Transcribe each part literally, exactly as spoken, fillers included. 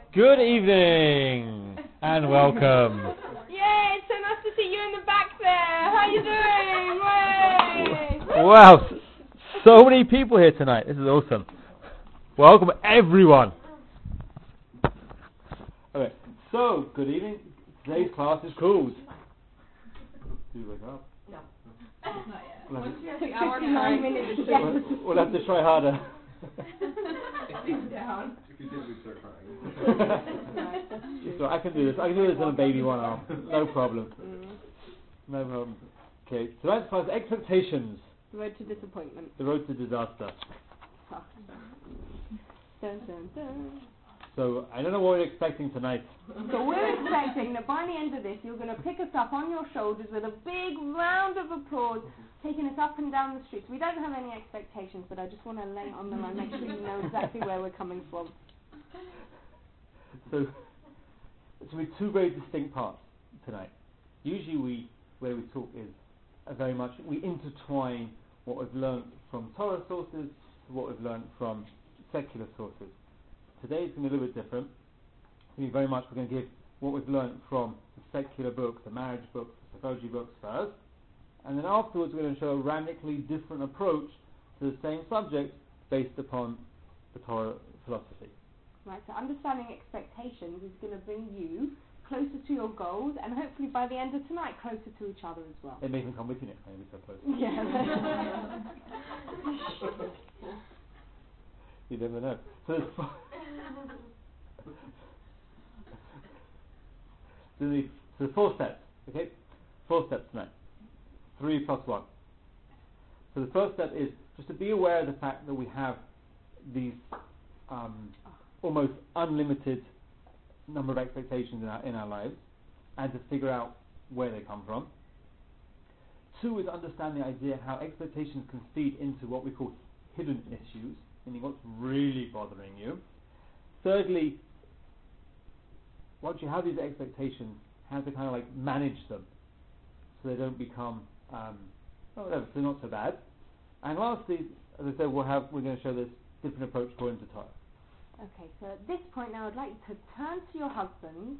Good evening and welcome. Yay, it's so nice to see you in the back there. How you doing? Way. Wow, so many people here tonight. This is awesome. Welcome everyone. Okay, so good evening. Today's class is called. Do you wake up? No. Not yet. We'll have, to, hour nine minutes. we'll, we'll have to try harder. Sit down. If you did, we'd start crying. So I can do this. I can do this on a baby one arm. No problem. No problem. Okay, so that's class expectations. The road to disappointment. The road to disaster. Dun, dun, dun. So I don't know what we're expecting tonight. So we're expecting that by the end of this, you're going to pick us up on your shoulders with a big round of applause, taking us up and down the streets. We don't have any expectations, but I just want to lay it on the line, make sure you know exactly where we're coming from. So it's going to be two very distinct parts tonight. Usually we, where we talk is uh, very much, we intertwine what we've learned from Torah sources to what we've learned from secular sources. Today it's going to be a little bit different. It's going to be very much, we're going to give what we've learned from the secular books, the marriage books, the psychology books first, and then afterwards we're going to show a radically different approach to the same subject based upon the Torah philosophy. Right, so understanding expectations is going to bring you closer to your goals, and hopefully by the end of tonight, closer to each other as well. They may even come with you next time, we're so close. Yeah. You never know. So there's four, so the, so four steps, okay? Four steps tonight. Three plus one. So the first step is just to be aware of the fact that we have these um, almost unlimited number of expectations in our, in our lives, and to figure out where they come from. Two is understand the idea how expectations can feed into what we call hidden issues, meaning what's really bothering you. Thirdly, once you have these expectations, how to kind of like manage them so they don't become um, oh, so they're not so bad. And lastly, as I said, we'll have we're going to show this different approach according to Torah. Okay, so at this point now I'd like to turn to your husband.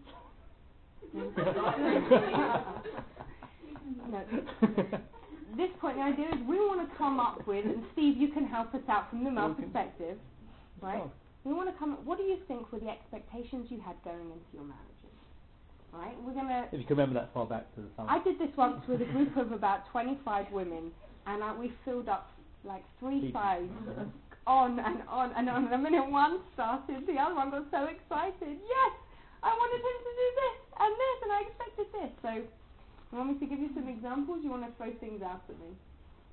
No, this point the idea is we want to come up with, and Steve, you can help us out from the male perspective, right? Oh. We want to come up, what do you think were the expectations you had going into your marriages? Right? We're gonna. If you can remember that far back to the summer. I did this once with a group of about twenty-five women, and uh, we filled up like three People. sides on and on and on. And the minute one started, the other one got so excited. Yes, I wanted him to do this and this, and I expected this. So, you want me to give you some examples? You want to throw things out at me?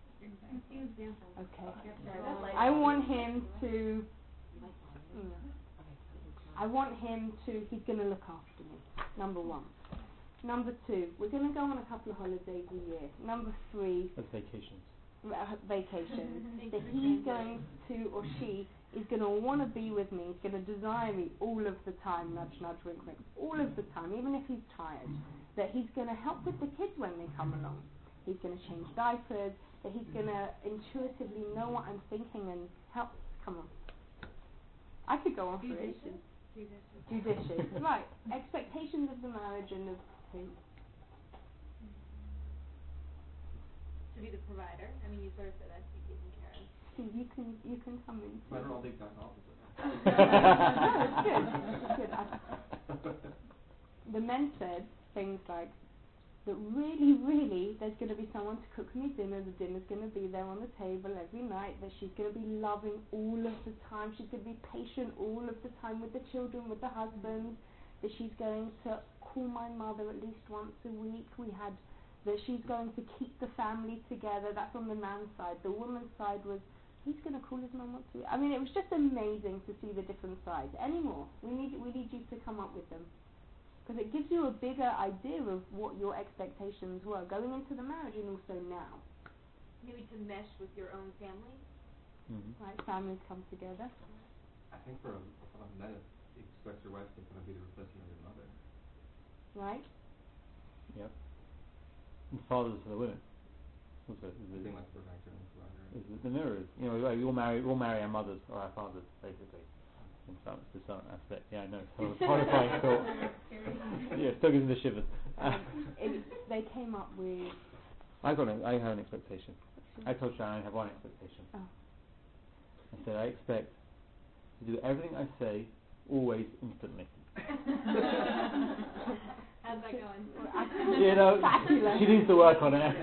Okay. I want him to. Mm, I want him to. He's going to look after me. Number one. Number two. We're going to go on a couple of holidays a year. Number three. That's vacations. Uh, vacations. That he's going to, or she is going to want to be with me. He's going to desire me all of the time. Nudge, nudge, wink, wink. All of the time, even if he's tired. That he's going to help with the kids when they come along. He's going to change diapers. That he's going to intuitively know what I'm thinking and help. Come on. I could go on for it. Judicious. Right. Expectations of the marriage and of him. To be the provider. I mean, you sort of said that to be taken care of. Steve, you can you can come in. I don't think that's opposite. Good. Good. I, the men said things like that really, really, there's going to be someone to cook me dinner. The dinner's going to be there on the table every night. That she's going to be loving all of the time. She's going to be patient all of the time with the children, with the husband. That she's going to call my mother at least once a week. We had that she's going to keep the family together. That's on the man's side. The woman's side was he's going to call his mum once a week. I mean, it was just amazing to see the different sides. Any more? We need we need you to come up with them. Because it gives you a bigger idea of what your expectations were going into the marriage and also now. Maybe to mesh with your own family. Mm-hmm. Right, families come together. I think for a, a men, you expect your wife to kind of be the replacement of your mother. Right? Yep. And fathers for the women. Also, I think like the protector and provider. The mirrors. You know, we all marry, we all marry our mothers or our fathers, basically. In That's the silent aspect. Yeah, I know. So horrifying thought. Yeah, still gives me the shivers. Um, it, they came up with. I got an, I have an expectation. I told Sharon I have one expectation. Oh. I said I expect to do everything I say always instantly. How's that going? You know, Fabulous. she needs to work on it.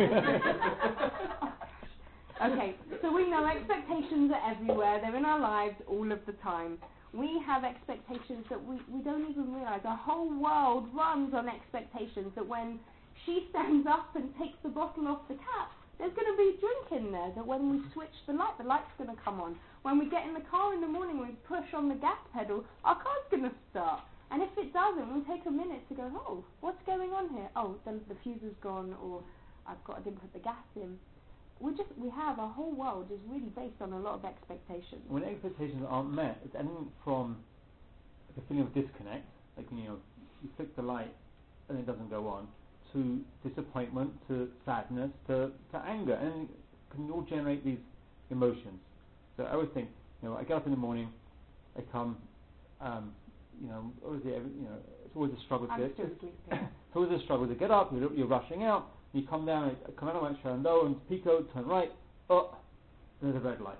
Okay, so we know expectations are everywhere. They're in our lives all of the time. We have expectations that we, we don't even realise. Our whole world runs on expectations that when she stands up and takes the bottle off the cap, there's going to be drink in there. That when we switch the light, the light's going to come on. When we get in the car in the morning, we push on the gas pedal, our car's going to start. And if it doesn't, we take a minute to go, oh, what's going on here? Oh, the, the fuse is gone, or I've got, I didn't put the gas in. We just, we have, our whole world is really based on a lot of expectations. When expectations aren't met, it's anything from the feeling of disconnect, like, you know, you flick the light and it doesn't go on, to disappointment, to sadness, to, to anger, and it can all generate these emotions. So I always think, you know, I get up in the morning, I come, um, you know, obviously, you know, it's always a struggle to I'm get. still It's, sleeping. it's always a struggle to get up. You're, you're rushing out. You come down. I come out of my Sharando and Pico, turn right. Oh, there's a red light.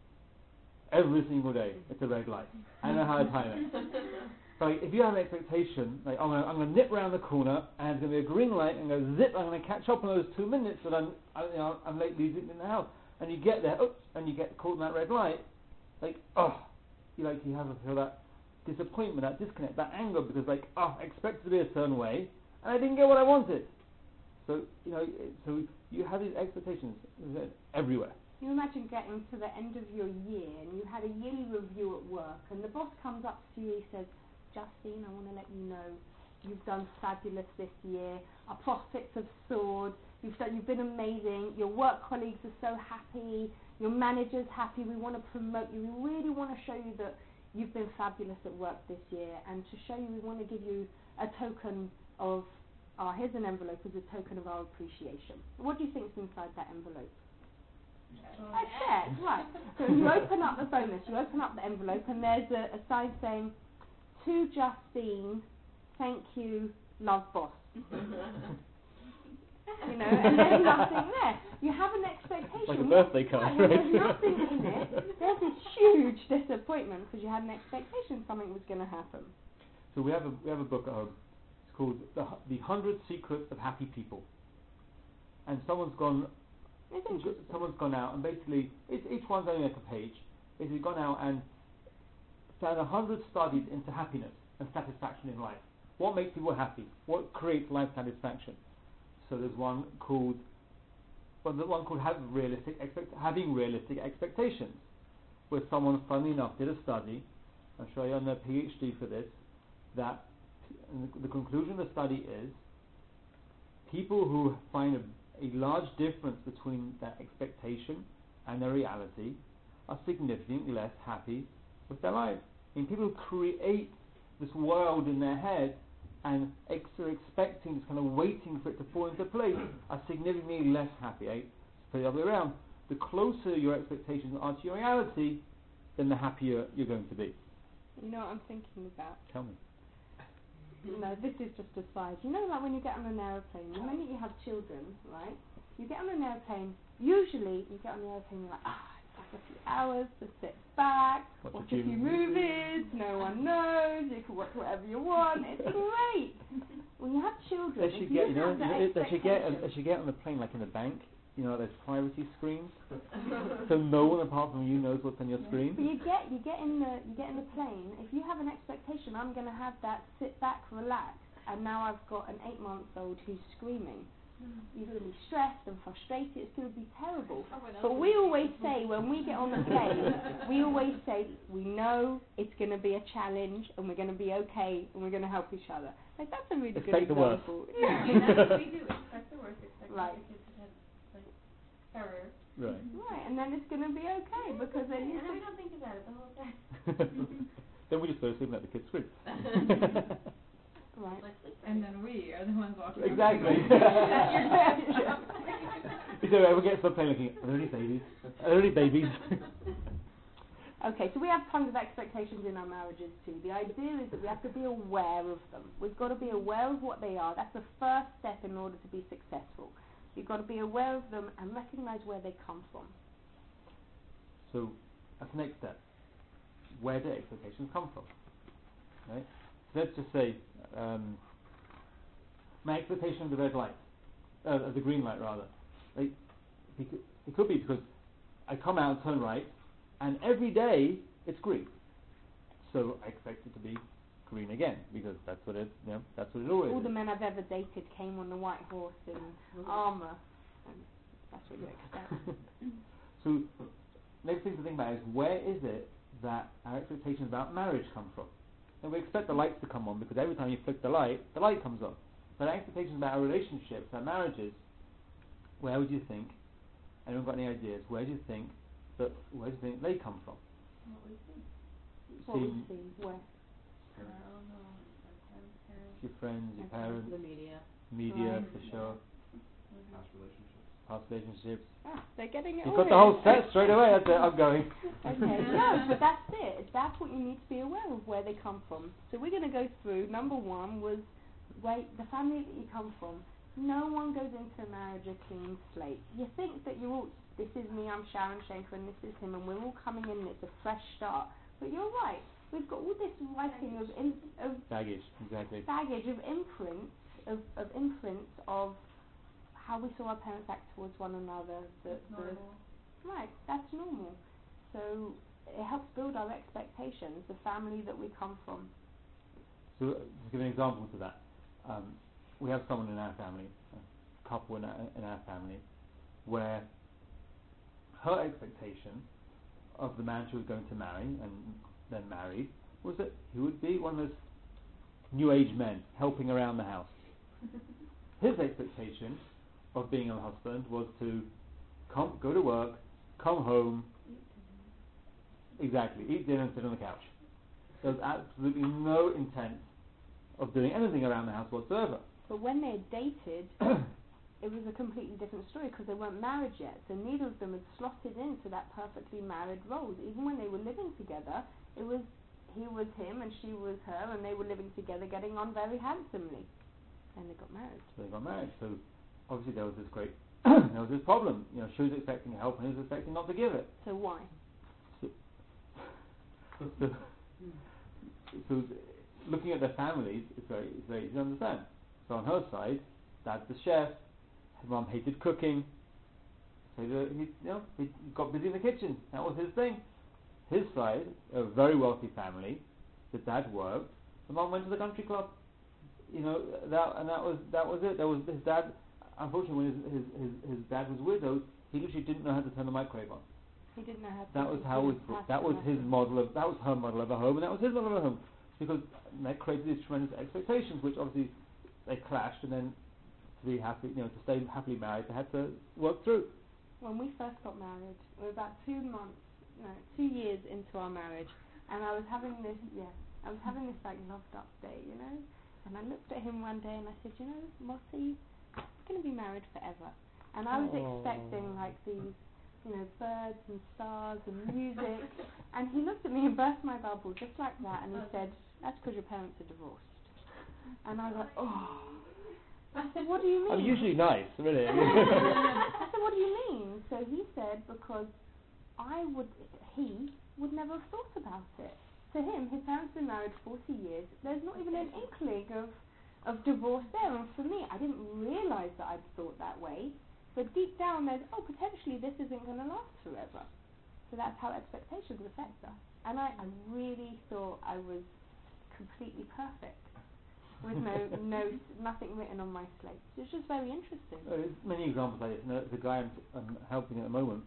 Every single day, it's a red light. I know how to time it. So like, if you have an expectation, like I'm gonna, I'm going to nip round the corner and it's going to be a green light and go zip. I'm going to catch up on those two minutes that I'm, I, you know, I'm late leaving in the house. And you get there, oops, and you get caught in that red light. Like, oh, you like you have to feel that disappointment, that disconnect, that anger, because like, oh, I expected to be a certain way, and I didn't get what I wanted. So, you know, so you have these expectations everywhere. You imagine getting to the end of your year and you had a yearly review at work and the boss comes up to you and says, Justine, I want to let you know you've done fabulous this year, our profits have soared, you've, done, you've been amazing, your work colleagues are so happy, your manager's happy, we want to promote you, we really want to show you that you've been fabulous at work this year, and to show you we want to give you a token of, uh, here's an envelope as a token of our appreciation. What do you think's inside that envelope? Oh, A check, right. So you open up the bonus, you open up the envelope and there's a, a sign saying, to Justine, thank you, love boss. You know, and there's nothing there. You have an expectation. It's like a birthday card, right? right? There's nothing in it. There's this huge disappointment because you had an expectation something was going to happen. So we have a we have a book at home. It's called The the Hundred Secrets of Happy People. And someone's gone. It's interesting. Someone's gone out and basically, it's, each one's only like a page. Basically, gone out and found a hundred studies into happiness and satisfaction in life. What makes people happy? What creates life satisfaction? So there's one called, well, the one called have realistic expect, having realistic expectations, where someone, funnily enough, did a study. I'll show you on their PhD for this. That and the, the conclusion of the study is people who find a, a large difference between their expectation and their reality are significantly less happy with their life. I mean, people who create this world in their head and ex- are expecting, just kind of waiting for it to fall into place, are significantly less happy. Eh? So the other way around. The closer your expectations are to your reality, then the happier you're going to be. You know what I'm thinking about? Tell me. No, this is just a side. You know, like when you get on an aeroplane, the minute you have children, right? You get on an aeroplane, usually you get on the aeroplane, you're like, ah, it's like a few hours to sit back, Watch watch a a few few movies, no one knows, you can watch whatever you want, it's great. When you have children, They if should you get, you know, have that they, they should get, expectation- they should get on the plane like in the bank. You know, there's privacy screens, so no one apart from you knows what's on your screen. But you get you get in the you get in the plane. If you have an expectation, I'm going to have that sit back, relax, and now I've got an eight month old who's screaming. You're going to be stressed and frustrated. It's going to be terrible. But we always say when we get on the plane, we always say we know it's going to be a challenge and we're going to be okay and we're going to help each other. Like that's a really Expect good the worst. example. Yeah, I mean, that's what we do. Expect the worst. Expect Right. the kids to have like error. Right. Right, and then it's going to be okay because then you And then we don't think about it the whole time. Then we just go to sleep and let the kids scream. right. And then we are the ones walking. Exactly. You know, everyone gets to the plane looking, are there any babies? Are there any babies? Okay, so we have tons of expectations in our marriages too. The idea is that we have to be aware of them. We've got to be aware of what they are. That's the first step in order to be successful. You've got to be aware of them and recognize where they come from. So that's the next step. Where do expectations come from? Right? So let's just say um, my expectation of the red light, uh, of the green light rather. Like, it could, it could be because I come out and turn right, and every day it's green. So I expect it to be green again because that's what it, you know, that's what it always All is. the men I've ever dated came on the white horse in armour, and that's what you expect. So next thing to think about is where is it that our expectations about marriage come from? And we expect the lights to come on because every time you flick the light, the light comes on. But our expectations about our relationships, our marriages, where would you think? Anyone got any ideas? Where do you think that? Where do you think they come from? What we see. What we Seeing see, where? I don't know. Our parents, parents. your friends, your Okay. parents, The media. media Right. for sure, Past relationships. past relationships. Ah, they're getting it You've all got the in. whole set straight away. That's it. I'm going. Okay, no, but that's it. That's what you need to be aware of, where they come from. So we're going to go through. Number one was where the family that you come from. No one goes into a marriage a clean slate. You think that you're all, this is me, I'm Sharon Schenker, and this is him, and we're all coming in and it's a fresh start. But you're right. We've got all this writing of in, of Baggage, exactly. baggage of imprints of, of imprints of how we saw our parents act towards one another. The, It's the, normal. right, that's normal. So it helps build our expectations, the family that we come from. So uh, to give an example to that, um, we have someone in our family, a couple in our, in our family, where her expectation of the man she was going to marry and then married was that he would be one of those new age men helping around the house. His expectation of being a husband was to come, go to work, come home, exactly, eat dinner and sit on the couch. There was absolutely no intent of doing anything around the house whatsoever. But when they dated, it was a completely different story because they weren't married yet. So neither of them had slotted into that perfectly married role. Even when they were living together, it was he was him and she was her, and they were living together, getting on very handsomely. And they got married. So they got married. So obviously there was this great, there was this problem. You know, she was expecting help and he was expecting not to give it. So why? So, so, so looking at their families, it's very, it's very easy to understand. So on her side, dad's the chef. His mum hated cooking. So the, he, you know, he got busy in the kitchen. That was his thing. His side, a very wealthy family. The dad worked. The mum went to the country club. You know, that and that was that was it. There was his dad. Unfortunately, when his his, his, his dad was widowed, he literally didn't know how to turn the microwave on. He didn't know how to. That was how it, that was his model of that was her model of a home, and that was his model of a home, because that created these tremendous expectations, which obviously they clashed, and then to be happy, you know, to stay happily married, they had to work through. When we first got married, we were about two months, no, two years into our marriage, and I was having this, yeah, I was having this like loved up day, you know, and I looked at him one day and I said, you know, Mossy, we're going to be married forever, and I was Aww. expecting like these, you know, birds and stars and music, and he looked at me and burst my bubble just like that, and he said, that's because your parents are divorced, and I was like, oh. I said, what do you mean? I'm usually nice, really. I said, what do you mean? So he said, because I would, he would never have thought about it. To him, his parents have been married forty years. There's not even an inkling of, of divorce there. And for me, I didn't realise that I'd thought that way. But deep down, there's, oh, potentially this isn't going to last forever. So that's how expectations affect us. And I, I really thought I was completely perfect, with no, no, nothing written on my slate. It's just very interesting. Uh, There's many examples like this. You know, the guy I'm, I'm helping at the moment,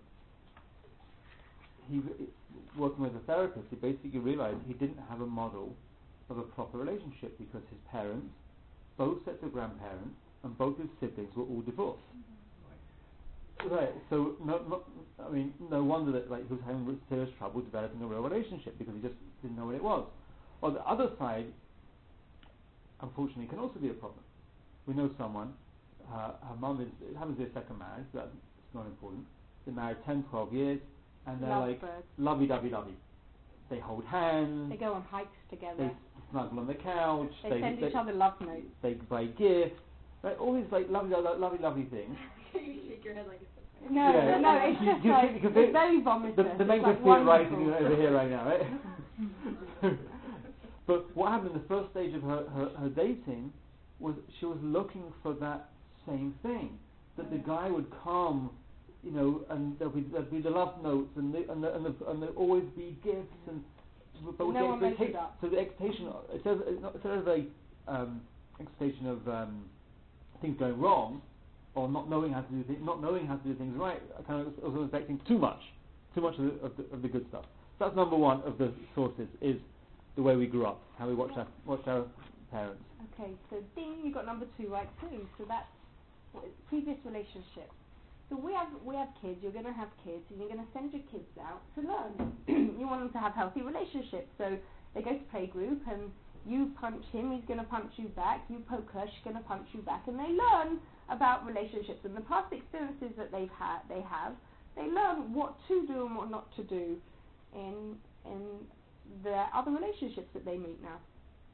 he, working with a therapist, he basically realised he didn't have a model of a proper relationship because his parents, both sets of grandparents, and both his siblings were all divorced. Mm-hmm. Right. So, no, no, I mean, no wonder that like he was having serious trouble developing a real relationship because he just didn't know what it was. On the other side, unfortunately, can also be a problem. We know someone, uh, her mum is, it happens to be a second marriage, but it's not important. They're married ten, twelve years, and they're Love like birds. lovey-dovey-dovey. they hold hands. They go on hikes together. They snuggle on the couch. They, they send they, each other love notes. They buy gifts. Right, all these like lovely, lo- lovely, lovely things. You shake your head like it's okay. No, Yeah. no, no, it's You- just you- like, you can it's feel- very vomitous. The, the It's men like can feel it right wonderful. over here right now, right? But what happened in the first stage of her, her, her dating was she was looking for that same thing. That the guy would come, you know, and there'll be, there'll be the love notes and the, and, the, and, the, and there'll always be gifts and but with No the one makes it expectation, up. so the expectation, instead of, instead of a um, expectation of um, things going wrong or not knowing how to do thi- not knowing how to do things right, I kind of was was expecting too much, too much of the, of the, of the good stuff. So that's number one of the sources is the way we grew up, how we watched our watched our parents. Okay, so ding, you got number two right too. So that's what is previous relationship. So we have we have kids. You're going to have kids, and you're going to send your kids out to learn. You want them to have healthy relationships. So they go to playgroup, and you punch him, he's going to punch you back. You poke her, she's going to punch you back, and they learn about relationships and the past experiences that they've had. They have. They learn what to do and what not to do in in the other relationships that they meet now.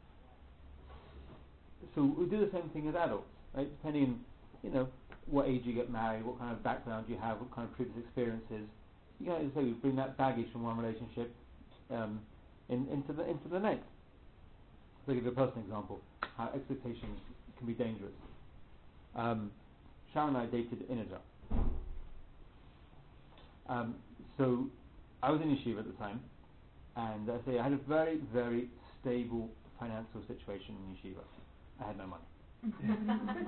So we do the same thing as adults, right? Depending on, you know, what age you get married, what kind of background you have, what kind of previous experiences. You know, as I say, we bring that baggage from one relationship um, in, into the into the next. So, to give you a personal example, how expectations can be dangerous. Um, Sharon and I dated in Inajah. Um, so I was in yeshiva at the time, and I say I had a very, very stable financial situation in yeshiva. I had no money.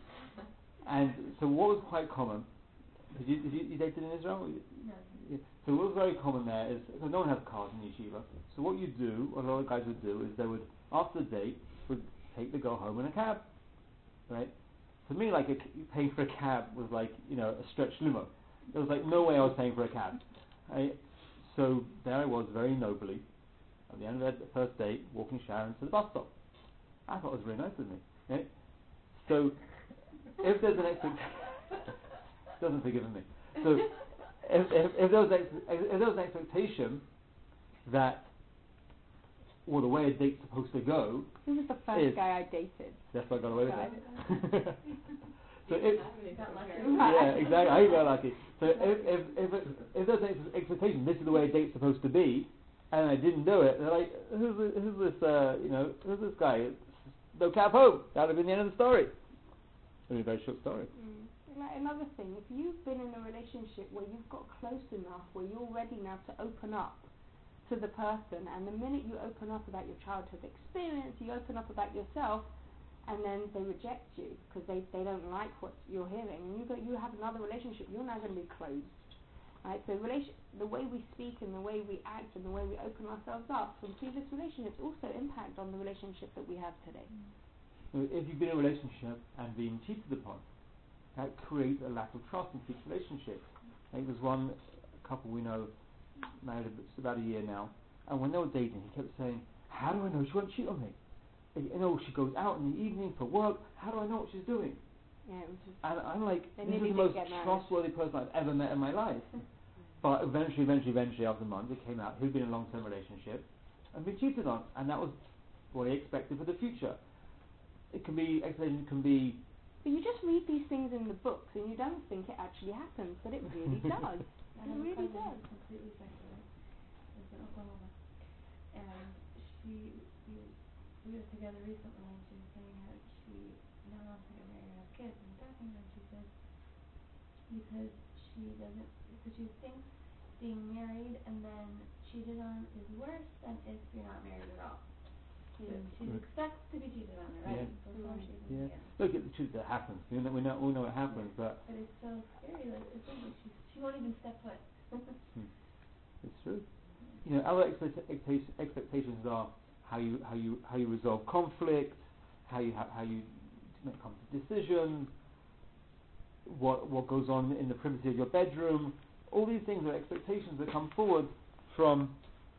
And so what was quite common, did you, did you, you dated in Israel? No. Yeah. So what was very common there is, because no one has cars in yeshiva, so what you do, what a lot of guys would do, is they would, after the date, would take the girl home in a cab, right? For me, like, it, paying for a cab was like, you know, a stretched limo. There was like no way I was paying for a cab. Right? So there I was, very nobly, at the end of the first date, walking Sharon to the bus stop. I thought it was really nice of me. Right? So if there's an expectation, doesn't forgive me. So if, if, if there was ex- if there was an expectation that, well, the way a date's supposed to go, Who was the first is, guy I dated? that's what I got away with Right. it. So if, Got lucky. yeah, exactly. I got lucky. So if if if, it, if there's an ex- expectation, this is the way a date's supposed to be, and I didn't do it, they're like, who's this, who's this uh, you know, who's this guy? No cab home. That would have been the end of the story. It would be a very short story. Mm. Like another thing, if you've been in a relationship where you've got close enough, where you're ready now to open up to the person, and the minute you open up about your childhood experience, you open up about yourself, and then they reject you because they, they don't like what you're hearing, and you go, you have another relationship, you're now going to be closed. Right? So relation, the way we speak and the way we act and the way we open ourselves up from previous relationships also impact on the relationship that we have today. So if you've been in a relationship and been cheated upon, that creates a lack of trust in future relationships. Like there's one couple we know, married a- about a year now, and when they were dating, he kept saying, "How do I know she won't cheat on me? You know, she goes out in the evening for work. How do I know what she's doing?" Yeah, it was just, And I'm like, They this is nearly the most did get married. trustworthy person I've ever met in my life. But eventually, eventually, eventually, after months, it came out who'd been in a long-term relationship and been cheated on, and that was what he expected for the future. It can be, expectation can be. but you just read these things in the books and you don't think it actually happens, but it really does. I It have a really cousin does. who's completely secular. Lives in Oklahoma, and she we, we were together recently, and she was saying how she now wants to get married and have kids. And talking to her, she says because she doesn't, because she thinks being married and then cheated on is worse than if you're not married at all. She, Mm. she Mm. expects to be cheated on already Yeah. before Mm. she's Yeah. in the Look, it's the truth that happens. We know, we know, we know it happens, but But it's so scary, like to think that she she won't even step foot. it's true. You know, other expect- expecta- expectations are how you how you how you resolve conflict, how you ha- how you make come to decisions, what what goes on in the privacy of your bedroom. All these things are expectations that come forward from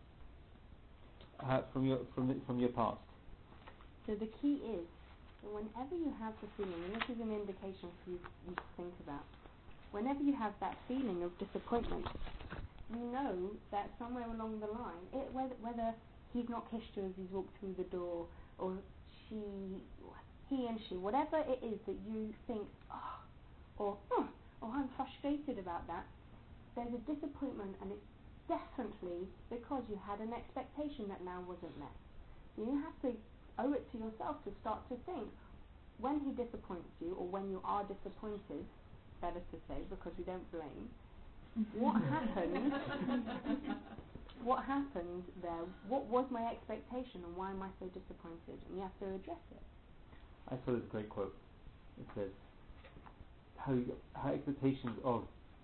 uh, from your from the, from your past. So the key is that whenever you have the feeling, and this is an indication for you, you to think about, whenever you have that feeling of disappointment, you know that somewhere along the line, it, whether, whether he's not kissed her as he's walked through the door, or she, he and she, whatever it is that you think, oh, or, oh, or I'm frustrated about that, there's a disappointment, and it's definitely because you had an expectation that now wasn't met. You have to owe it to yourself to start to think, when he disappoints you, or when you are disappointed, better to say, because we don't blame, what happened, what happened there, what was my expectation, and why am I so disappointed? And you have to address it. I saw this great quote. It says, how, you, how expectations of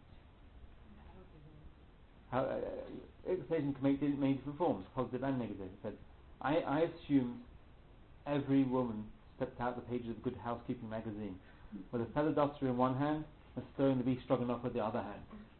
how uh, expectations can make in many different forms, positive and negative. It said, I, I assumed every woman stepped out the pages of Good Housekeeping magazine with a feather duster in one hand and stirring the beef stroganoff with the other hand.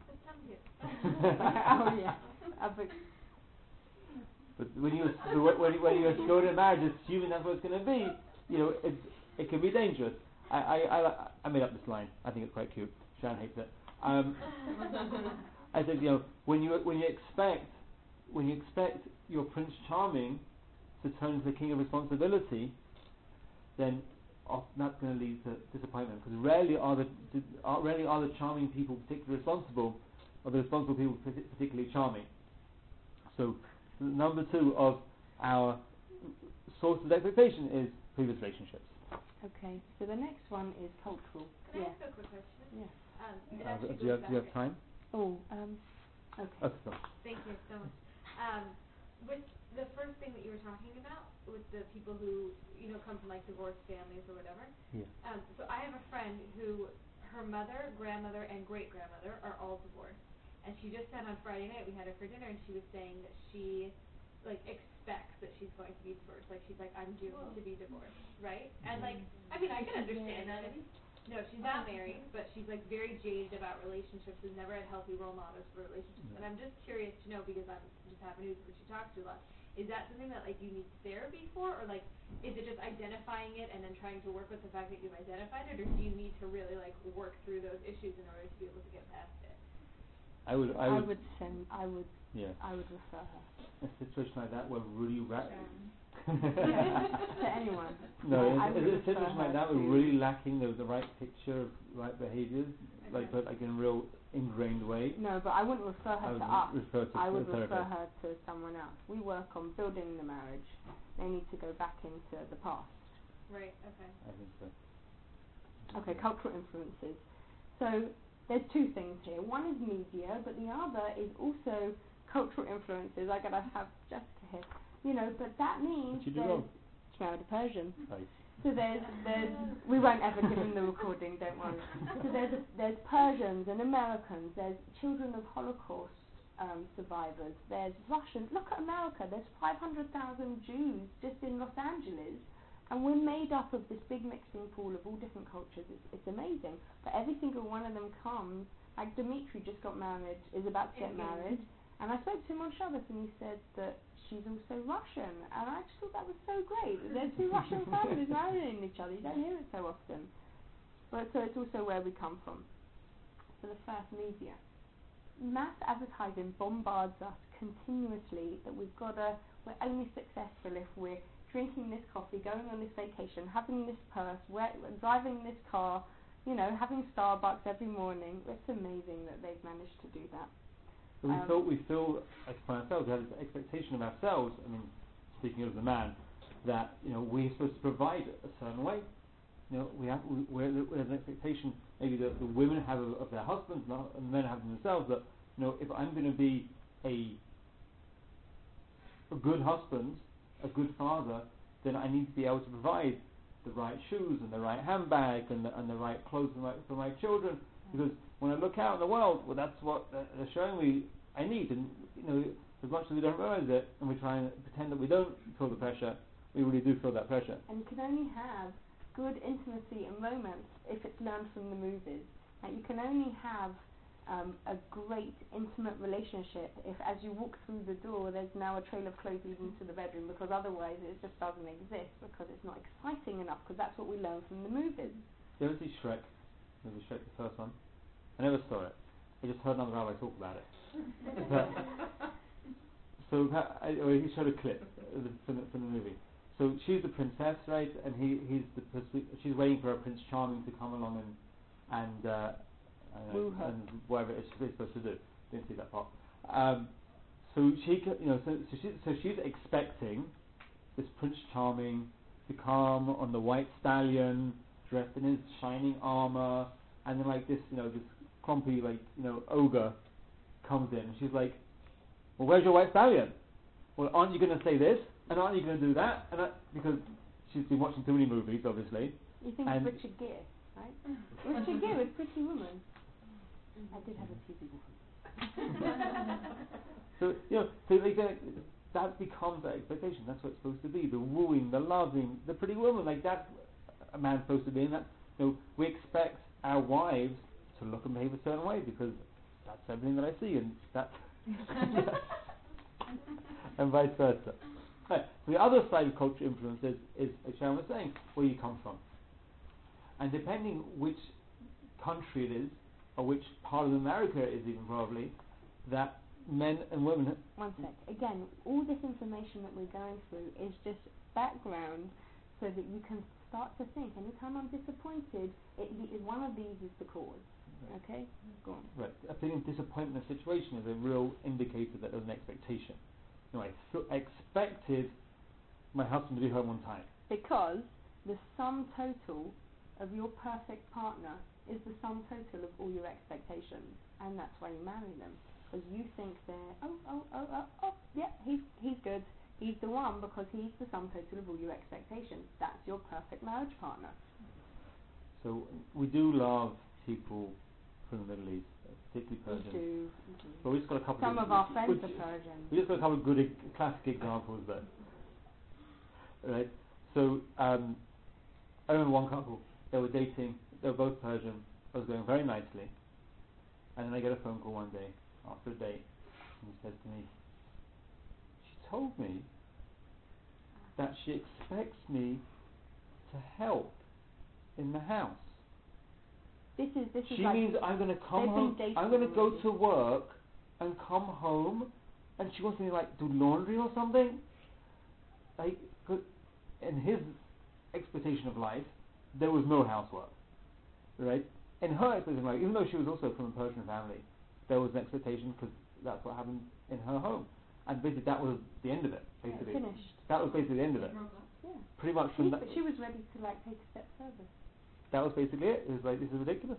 Oh yeah. Uh, but But when you when you, when you're skilled in marriage, assuming that's what it's going to be, you know, it it can be dangerous. I I, I I made up this line. I think it's quite cute. Sharon hates it. Um, I said, you know, when you when you expect when you expect your Prince Charming to turn into the king of responsibility, then often that's going to lead to disappointment. Because rarely are the are, rarely are the charming people particularly responsible, or the responsible people particularly charming. So number two of our source of expectation is previous relationships. okay, so the next one is cultural. Can yeah. I ask a quick question? Yeah. Um, it Uh, actually do you have goes do you have back- time? Oh, um, okay. Oh, sorry. Thank you so much. Um, with the first thing that you were talking about, with the people who, you know, come from like divorced families or whatever. Yeah. Um, so I have a friend who, her mother, grandmother, and great grandmother are all divorced. And she just said on Friday night, we had her for dinner, and she was saying that she, like, expects that she's going to be divorced. Like, she's like, I'm doomed to be divorced, right? And like, I mean, I can understand that. No, she's not married, but she's like very jaded about relationships and never had healthy role models for relationships. And I'm just curious to know, because I'm just happen to who she talks to a lot, is that something that like you need therapy for, or like is it just identifying it and then trying to work with the fact that you've identified it, or do you need to really like work through those issues in order to be able to get past it? I would I I would, would send. I would. yeah. I would refer her A situation like that where really ra- to anyone. no, I is, would is it a refer situation like her that where to- really lacking the, the right picture of right behaviours, like Okay. but like in a real ingrained way? No, but I wouldn't refer her I would to re- us. refer to I would a therapist. refer her to someone else. We work on building the marriage. They need to go back into the past. Right. Okay. I think so. Okay, cultural influences. So there's two things here. One is media, but the other is also cultural influences. I gotta have Jessica here. You know, but that means What you do there's wrong? she married a Persian. Right. So there's there's we won't ever give him the recording, don't worry. So there's a, there's Persians and Americans. There's children of Holocaust um, survivors. There's Russians. Look at America. There's five hundred thousand Jews just in Los Angeles. And we're made up of this big mixing pool of all different cultures. It's, it's amazing. But every single one of them comes, like Dimitri just got married, is about to get Mhm. married. And I spoke to him on Shabbos and he said that she's also Russian. And I just thought that was so great. There's two Russian families marrying each other. You don't hear it so often. But so it's also where we come from. So the first, media. Mass advertising bombards us continuously that we've got to, we're only successful if we're drinking this coffee, going on this vacation, having this purse, we're, driving this car, you know, having Starbucks every morning. It's amazing that they've managed to do that. So we Um, feel we feel like for ourselves, we have this expectation of ourselves. I mean, speaking of the man, that you know we're supposed to provide a certain way. You know, we have we, we're, we have an expectation maybe that the women have of, of their husbands, not, and the men have themselves. That you know, if I'm going to be a a good husband, a good father, then I need to be able to provide the right shoes and the right handbag and the, and the right clothes for my, for my children. Because when I look out in the world, well, that's what they're showing me I need. And you know, as much as we don't realise it, and we try and pretend that we don't feel the pressure, we really do feel that pressure. And you can only have good intimacy and moments if it's learned from the movies. Like you can only have um, a great intimate relationship if as you walk through the door there's now a trail of clothes leading to the bedroom, because otherwise it just doesn't exist, because it's not exciting enough, because that's what we learn from the movies. You ever see Shrek? Maybe Shrek, the first one. I never saw it. I just heard another rabbi talk about it. But, so that, I, or he showed a clip of the, from, the, from the movie. So she's the princess, right? And he he's the persu- she's waiting for her Prince Charming to come along and and uh, I don't know, and whatever it is she's supposed to do. Didn't see that part. Um, so she, c- you know, so, so she so she's expecting this Prince Charming to come on the white stallion, dressed in his shining armor, and then like this, you know, this clumpy like you know ogre comes in, and she's like, "Well, where's your white stallion? Well, aren't you going to say this? And aren't you going to do that?" And that, because she's been watching too many movies, obviously. You think and of Richard Gere, right? Richard Gere with Pretty Woman. I did have a few people. So you know, so like that, that becomes that expectation. That's what it's supposed to be: the wooing, the loving, the pretty woman. Like that's a man's supposed to be, and that you know, we expect our wives to look and behave a certain way because that's everything that I see, and that's and vice versa. Right. So the other side of cultural influence is, is, as Sharon was saying, where you come from. And depending which country it is, or which part of America it is even probably, that men and women... One sec. Again, all this information that we're going through is just background so that you can start to think. Anytime I'm disappointed, it, it, one of these is the cause. Right. Okay? Go on. Right. A feeling of disappointment in a situation is a real indicator that there's an expectation. You know, I f- expected my husband to be home on time. Because the sum total of your perfect partner is the sum total of all your expectations, and that's why you marry them. Because you think they're oh oh oh oh oh yeah he's he's good, he's the one because he's the sum total of all your expectations. That's your perfect marriage partner. So we do love people from the Middle East, particularly We Persian. do. we do. But we just got a couple Some of of our friends we, are Persian. we just got a couple of good e- classic examples there. Right. So um, I remember one couple. They were dating. They were both Persian. It was going very nicely. And then I get a phone call one day after a date, and he says to me, "She told me that she expects me to help in the house. This is this is She like means I'm going to come they've home. been dating I'm going to go already. to work and come home, and she wants me to like do laundry or something. Like, 'cause in his expectation of life, there was no housework, right? In her expectation of life, even though she was also from a Persian family, there was an expectation because that's what happened in her home, and basically that was the end of it. Yeah, Basically, finished. that was basically the end of it. Yeah. Pretty much She, from that. she was ready to like take a step further. That was basically it. It was like, this is ridiculous.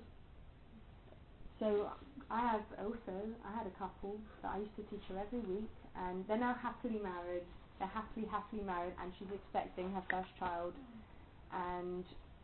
So I have also, I had a couple that I used to teach her every week, and they're now happily married. They're happily, happily married, and she's expecting her first child. And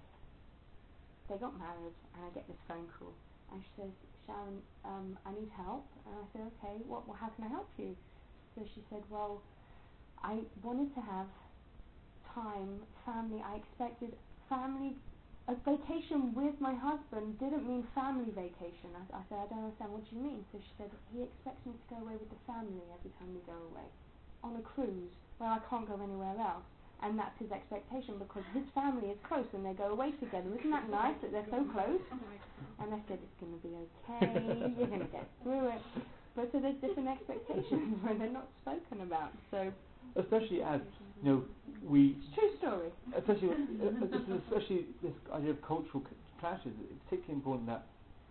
they got married, and I get this phone call, and she says, "Sharon, um, I need help." And I said, "Okay, what? Well, how can I help you?" So she said, "Well, I wanted to have time, family. I expected family." A vacation with my husband didn't mean family vacation. I, I said, "I don't understand, what do you mean?" So she said, "He expects me to go away with the family every time we go away. On a cruise, where I can't go anywhere else. And that's his expectation because his family is close and they go away together. Isn't that nice that they're so close?" And I said, "It's going to be okay, you're going to get through it." But so there's different expectations where they're not spoken about. So Especially as, you know, we... it's a true story. Especially, uh, this is especially this idea of cultural c- clashes. It's particularly important that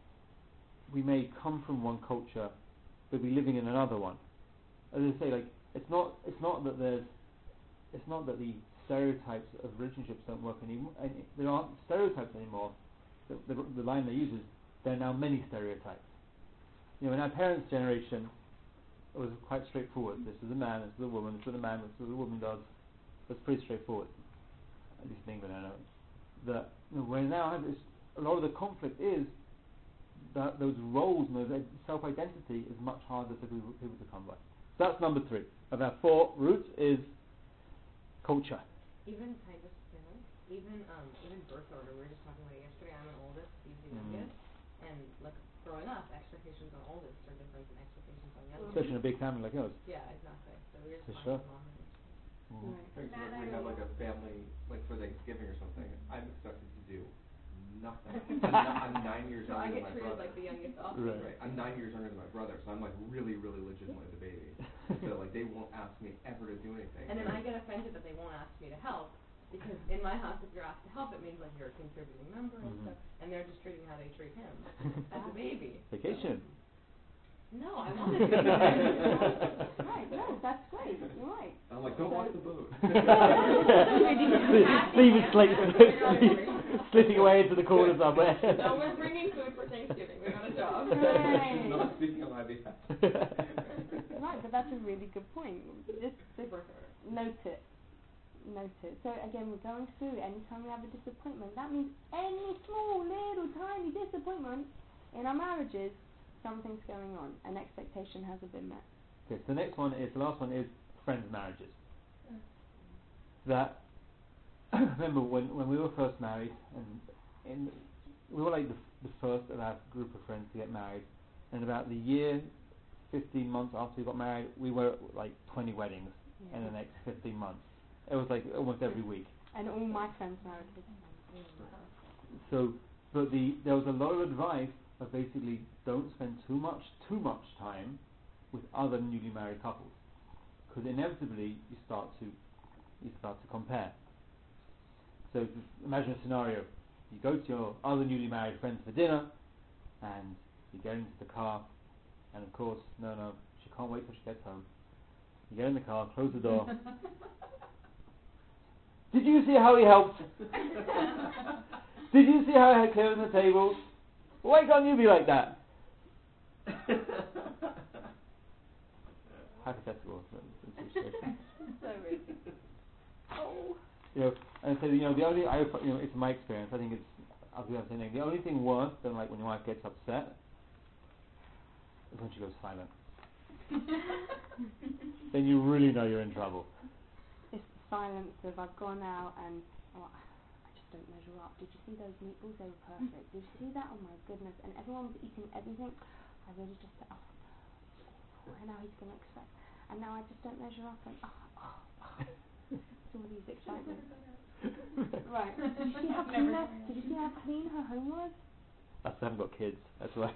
we may come from one culture, but be living in another one. As I say, like it's not, it's not that there's, it's not that the stereotypes of relationships don't work anymore. Any, there aren't stereotypes anymore. The, the, the line they use is, "There are now many stereotypes." You know, in our parents' generation, it was quite straightforward. This is a man, this is a woman, this is what a man, this is what a woman does. It's pretty straightforward. At least in England, I know. That you know, where now it's, a lot of the conflict is that those roles and those self-identity is much harder for people, people to come by. So that's number three of our four roots is culture. Even kind of, you know, even um, even birth order. We were just talking about it yesterday. I'm an oldest, he's the Mm. youngest, and like growing up, expectations on oldest are different than expectations on youngest. Especially in a big family like yours. Yeah, exactly. So we were just For talking sure. about mom and Mm. For instance, we have like a family, like for Thanksgiving or something, I'm expected to do nothing. I'm, not, I'm nine years So I younger get than my treated brother. like the youngest also. Right. Right. I'm nine years younger than my brother, so I'm like really, really legitimately the baby. So like they won't ask me ever to do anything. And then I get offended that they won't ask me to help, because in my house, if you're asked to help, it means like you're a contributing member and Mhm. stuff, and they're just treating how they treat him as a baby. Vacation. No, I want to do that. Right, no, that's great. You're right. I'm like, don't So- walk the boat. Stephen Slate slipping away into the corner somewhere. No, we're bringing food for Thanksgiving. We got a job. Right. She's not speaking on my behalf. Right, but that's a really good point. Just, just note it. Note it. So again, we're going through, anytime we have a disappointment, that means any small, little, tiny disappointment in our marriages, something's going on. An expectation hasn't been met. Okay, so the next one is, the last one is friends' marriages. That, remember when, when we were first married, and in, we were like the, f- the first of our group of friends to get married, and about the year, fifteen months after we got married, we were at like twenty weddings Yeah. in the next fifteen months. It was like almost every week. And all my friends married kids. So, but the there was a lot of advice of basically don't spend too much too much time with other newly married couples, because inevitably you start to you start to compare. So just imagine a scenario: you go to your other newly married friends for dinner, and you get into the car, and of course, no, no, she can't wait till she gets home. You get in the car, close the door. Did you see how he helped? Did you see how I had cleared the table? Why can't you be like that? Hypothetical. So rude. Oh. You know, and so you know the only I you know it's my experience. I think it's I'll be honest saying the only thing worse than like when your wife gets upset is when she goes silent. Then you really know you're in trouble. It's the silence of I've gone out and oh, I just don't measure up. Did you see those meatballs? They were perfect. Did you see that? Oh my goodness. And everyone was eating everything. I really just said, oh, and now he's going to expect. And now I just don't measure up and oh, oh, oh. It's all these excitements. Right. Did you see how clean her, Did you see how clean her home was? That's I haven't got kids. That's why.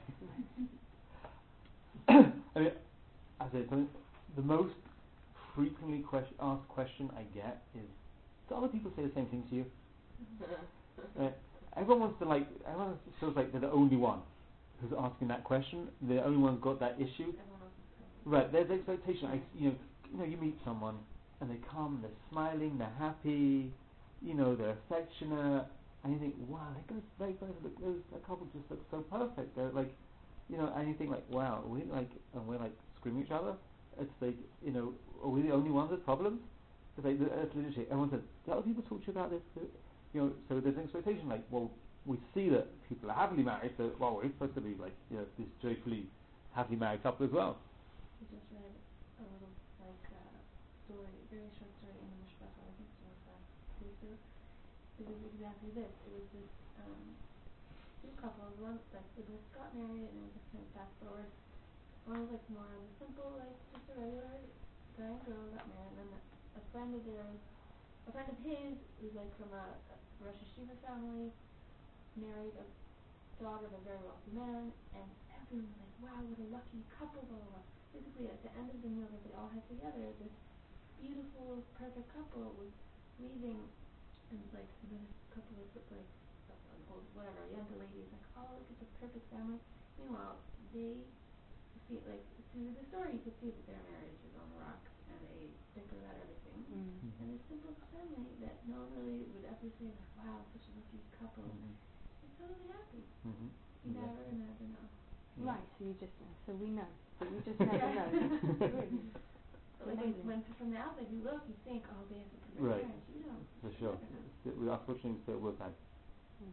I mean, I say something. The most frequently question, asked question I get is, do other people say the same thing to you? uh, everyone wants to like. Everyone feels like they're the only one who's asking that question. They're the only one who's got that issue. Right. There's expectation. I, you know, you know, you meet someone and they come, they're smiling, they're happy, you know, they're affectionate, and you think, wow, they guys, they guys look, those that couple just look so perfect. They're like, you know, and you think like, wow, are we like, and we're like screaming at each other. It's like, you know, are we the only ones with problems? It's like, it's literally, everyone says, do other people talk to you about this? You know, so there's an expectation like, well, we see that people are happily married, so well, we're supposed to be like, you know, this joyfully happily married couple as well. I just read a little like uh, story, very short story in the Mishpacha, I think it was last week. It was exactly this. It was this um, two couples. One like they both got married, and it was just kind of fast forward. One was like more on the simple, like just a regular guy and girl got married, and then a, a friend of theirs, a friend of his, was like from a, a Rosh Hashiva family, married a daughter of a very wealthy man, and everyone was like, wow, what a lucky couple, blah, blah, blah. Basically, at the end of the meal that they all had together, this beautiful, perfect couple was leaving, and like, and then this couple was like, an old, whatever, a younger lady is like, oh, look at the perfect family. Meanwhile, they see, like, through the story, you could see that their marriage is on the rocks, and they bicker about everything. Mm. And this simple family that no one really would ever say, like, wow, such a lucky couple, Mm-hmm. is totally happy. Mm-hmm. You never, never know. Yeah. Right, so you just know. So we know. But you just never know. Really. But like Amazing. when, when from the outside you look, you think, oh, they have a perfect Right. marriage. You don't. For sure. never know. It's, it, we unfortunately still work out. Mm.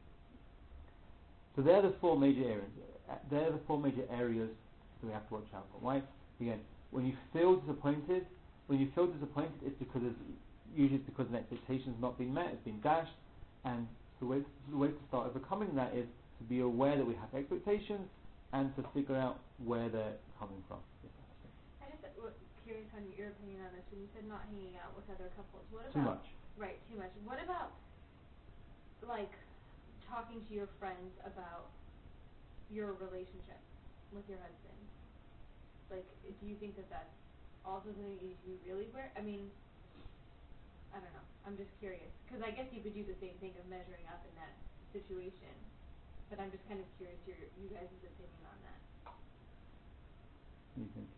So they're the four major areas. Uh, they're the four major areas that we have to watch out for. Why? Again, when you feel disappointed, when you feel disappointed, it's because it's, usually it's because an expectation has not been met, it's been dashed, and the way, the way to start overcoming that is to be aware that we have expectations and to figure out where they're coming from. I just uh, w- curious on your opinion on this. When you said not hanging out with other couples, what Too about much. right? Too much. What about like talking to your friends about your relationship with your husband, like, do you think that that's also something you you really wear? I mean, I don't know. I'm just curious because I guess you could do the same thing of measuring up in that situation, but I'm just kind of curious your you guys' opinion on that. What do you think?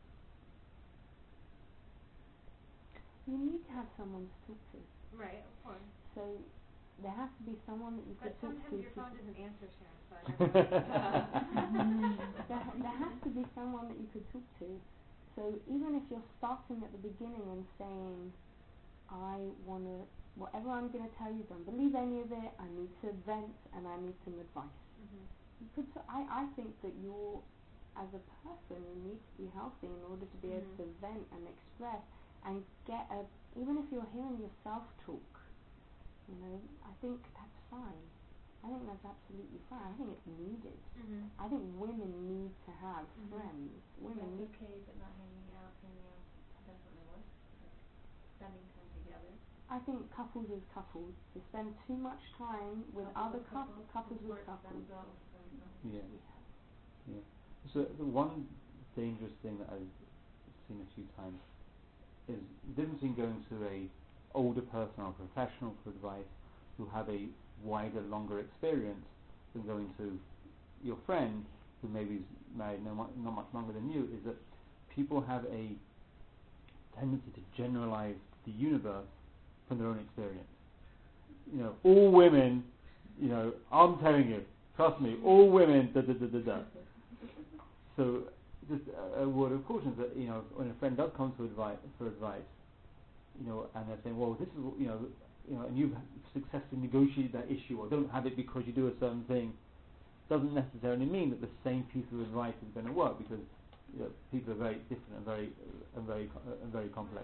You need to have someone to talk to. Right, of course. So there has to be someone that you But could talk to. sometimes your to phone s- doesn't answer, Sharon, so I never know. there, there has to be someone that you could talk to. So even if you're starting at the beginning and saying, I want to, whatever I'm going to tell you, don't believe any of it, I need to vent and I need some advice. Mhm. You could, s- I, I think that you're, as a person, you need to be healthy in order to be able Mhm. to vent and express and get a, even if you're hearing yourself talk, you know, I think that's fine. I think that's absolutely fine. I think it's needed. Mhm. I think women need to have Mhm. friends. Women need. That's okay, but not hanging out, hanging out definitely was, like, spending time together. I think couples as couples to spend too much time with Couples other with couples, couples with support couples. themselves and- Yeah. Yeah. So the one dangerous thing that I've seen a few times is the difference between going to a older person or a professional for advice who have a wider, longer experience than going to your friend who maybe is married no mu- not much longer than you, is that people have a tendency to generalize the universe from their own experience. You know, all women, you know, I'm telling you, trust me, all women, da da da da da. So, just a, a word of caution that, you know, when a friend does come to advice for advice, you know, and they're saying, well, this is, what- you know, you know, and you've successfully negotiated that issue, or don't have it because you do a certain thing, doesn't necessarily mean that the same piece of advice is going to work, because, you know, people are very different and very, uh, and very, co- uh, and very complex.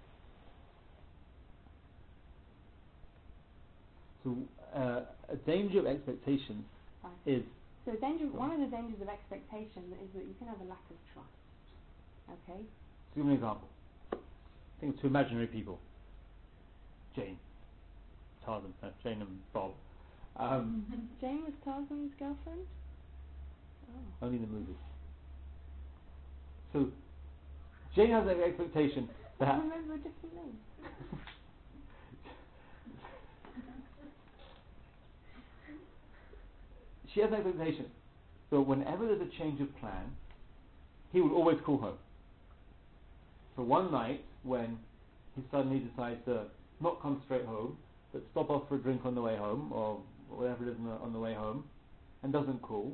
So, uh, a danger of expectations Right. is. So danger, one of the dangers of expectation is that you can have a lack of trust. Okay. To give an example, think of two imaginary people, Jane, Tarzan, uh, Jane and Bob. Um, Jane was Tarzan's girlfriend? Oh. only in the movies. So Jane has an expectation I that remember a different name. she has an expectation. So whenever there's a change of plan, he will always call home. So one night when he suddenly decides to not come straight home, but stop off for a drink on the way home, or whatever it is on the, on the way home, and doesn't call,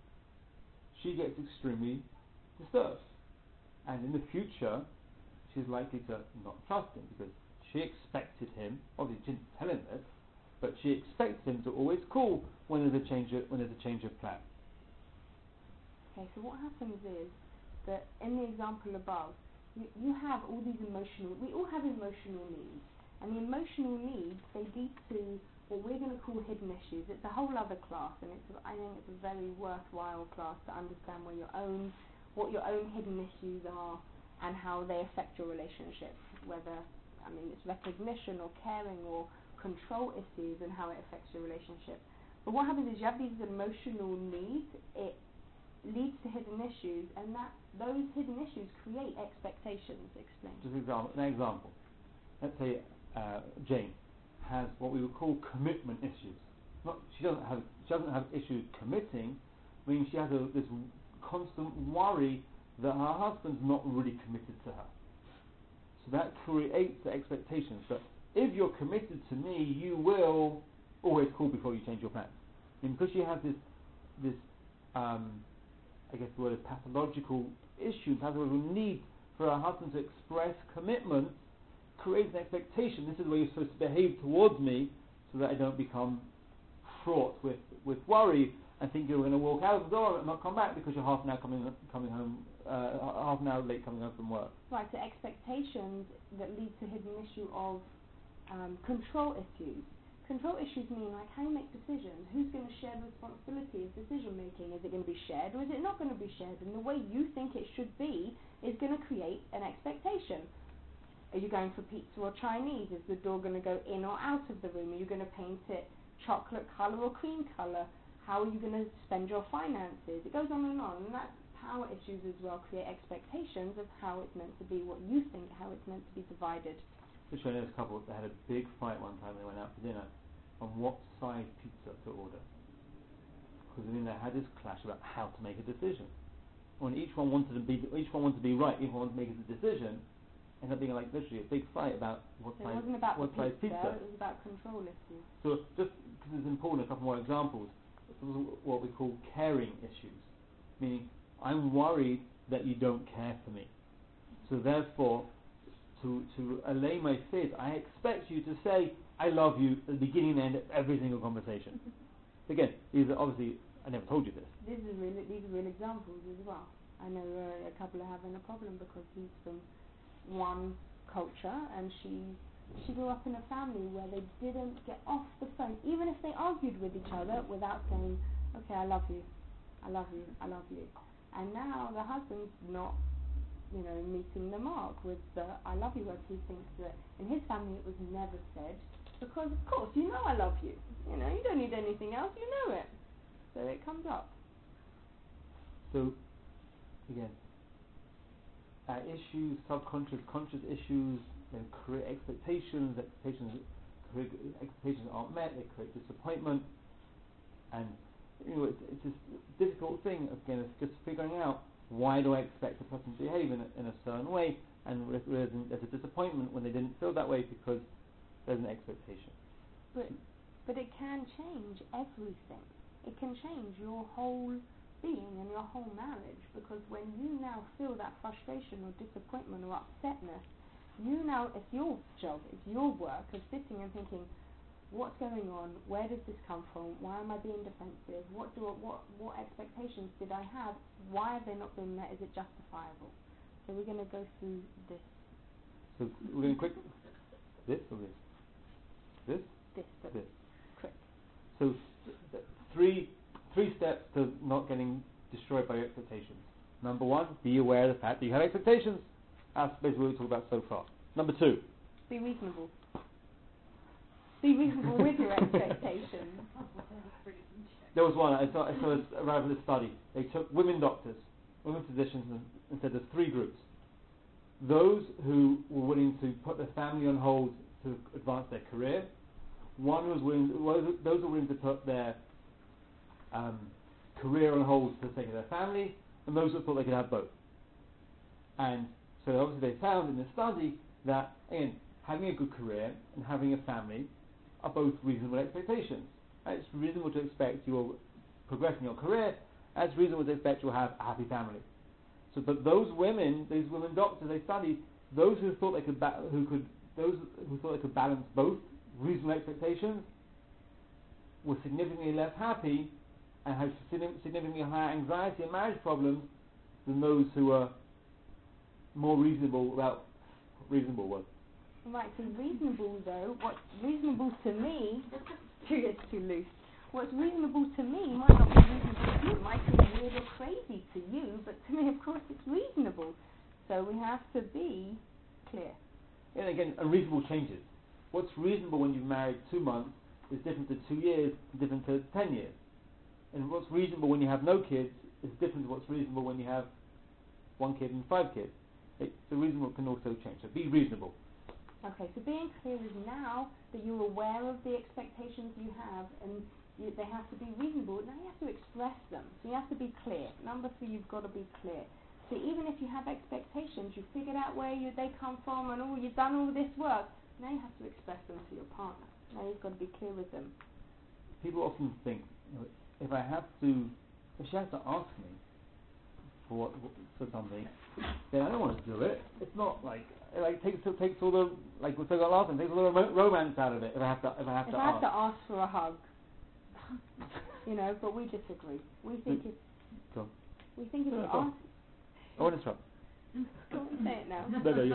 she gets extremely disturbed. And in the future, she's likely to not trust him, because she expected him, obviously she didn't tell him this, but she expects him to always call when there's a change of, when there's a change of plan. Okay, so what happens is that in the example above, you, you have all these emotional, we all have emotional needs. And the emotional needs, they lead to what we're going to call hidden issues. It's a whole other class, and it's, I think it's a very worthwhile class to understand where your own, what your own hidden issues are and how they affect your relationship. Whether, I mean, it's recognition or caring or control issues and how it affects your relationship. But what happens is you have these emotional needs, it leads to hidden issues, and that those hidden issues create expectations. Explain. Just an example, an example. Let's say uh, Jane has what we would call commitment issues. Not, she doesn't have she doesn't have issues committing, meaning she has a, this constant worry that her husband's not really committed to her. So that creates the expectations that if you're committed to me, you will always call before you change your plans. And because she has this this um, I guess the word is pathological issue, pathological need for her husband to express commitment, creates an expectation. This is where you're supposed to behave towards me, so that I don't become fraught with, with worry and think you're going to walk out of the door and not come back because you're half an hour coming coming home, uh, half an hour late coming home from work. Right, so expectations that lead to hidden issue of um, control issues. Control issues mean like how you make decisions. Who's going to share the responsibility of decision making? Is it going to be shared or is it not going to be shared? And the way you think it should be is going to create an expectation. Are you going for pizza or Chinese? Is the door going to go in or out of the room? Are you going to paint it chocolate colour or cream colour? How are you going to spend your finances? It goes on and on, and that's power issues as well, create expectations of how it's meant to be, what you think, how it's meant to be divided. Which I know this couple, they had a big fight one time. They went out for dinner on what size pizza to order, because I mean they had this clash about how to make a decision. When each one wanted to be, each one wanted to be right, each one wanted to make a decision, ended up being like literally a big fight about what So size, it wasn't about what the size pizza, pizza. it was about control issues. So just because it's important, a couple more examples. This is what we call caring issues, meaning I'm worried that you don't care for me. So therefore, to to allay my fears, I expect you to say I love you at the beginning and end of every single conversation. Again, these are obviously, I never told you this. This is really, these are real examples as well. I know uh, a couple are having a problem because he's from one culture and she she grew up in a family where they didn't get off the phone, even if they argued with each other, without saying, okay, I love you, I love you, I love you. And now the husband's not, you know, meeting the mark with the I love you words. He thinks that in his family it was never said, because of course you know I love you. You know, you don't need anything else, you know it. So it comes up. So, again, uh, issues, subconscious, conscious issues, then create expectations, expectations, create, expectations aren't met, they create disappointment, and you know, it's, it's this difficult thing, again, it's just figuring out why do I expect a person to behave in a, in a certain way, and there's a disappointment when they didn't feel that way because there's an expectation. But, but it can change everything. It can change your whole being and your whole marriage, because when you now feel that frustration or disappointment or upsetness, you now, it's your job, it's your work of sitting and thinking, what's going on, where does this come from, why am I being defensive, what do I, what what expectations did I have, why have they not been met, is it justifiable? So we're going to go through this. So we're going to quick, this or this? This? This, but This. quick. So th- three three steps to not getting destroyed by your expectations. Number one, be aware of the fact that you have expectations. That's basically what we talked about so far. Number two, Be reasonable. Be reasonable with your expectations. there was one, I saw, I saw this arrive at a study. They took women doctors, women physicians, and, and said there's three groups. Those who were willing to put their family on hold to advance their career. One was willing, those who were willing to put their um, career on hold for the sake of their family, and those who thought they could have both. And so obviously they found in the study that, again, having a good career and having a family are both reasonable expectations. And it's reasonable to expect you'll progress in your career, and it's reasonable to expect you'll have a happy family. So, but those women, these women doctors, they studied those who thought they could, ba- who could, those who thought they could balance both reasonable expectations were significantly less happy and had significantly higher anxiety and marriage problems than those who were more reasonable about reasonable was. Right, so reasonable though, what's reasonable to me, it's too loose. What's reasonable to me might not be reasonable to you, it might seem weird or crazy to you, but to me of course it's reasonable. So we have to be clear. And again, unreasonable changes. What's reasonable when you've married two months is different to two years, different to ten years. And what's reasonable when you have no kids is different to what's reasonable when you have one kid and five kids. It, the reasonable can also change. So be reasonable. Okay, so being clear is now that you're aware of the expectations you have and you, they have to be reasonable. Now you have to express them. So you have to be clear. Number three, you've got to be clear. So even if you have expectations, you've figured out where you, they come from and all, you've done all this work, now you have to express them to your partner. Now you've got to be clear with them. People often think, you know, if I have to, if she has to ask me for what, for something, then I don't want to do it. It's not like it like takes it takes all the like we said last time, takes all the ro- romance out of it. If I have to, if I have if to I ask. have to ask for a hug, you know, but we disagree. We think if Go on. we think if No, you go on. ask, I won't interrupt. go on, say it now. No, no, you.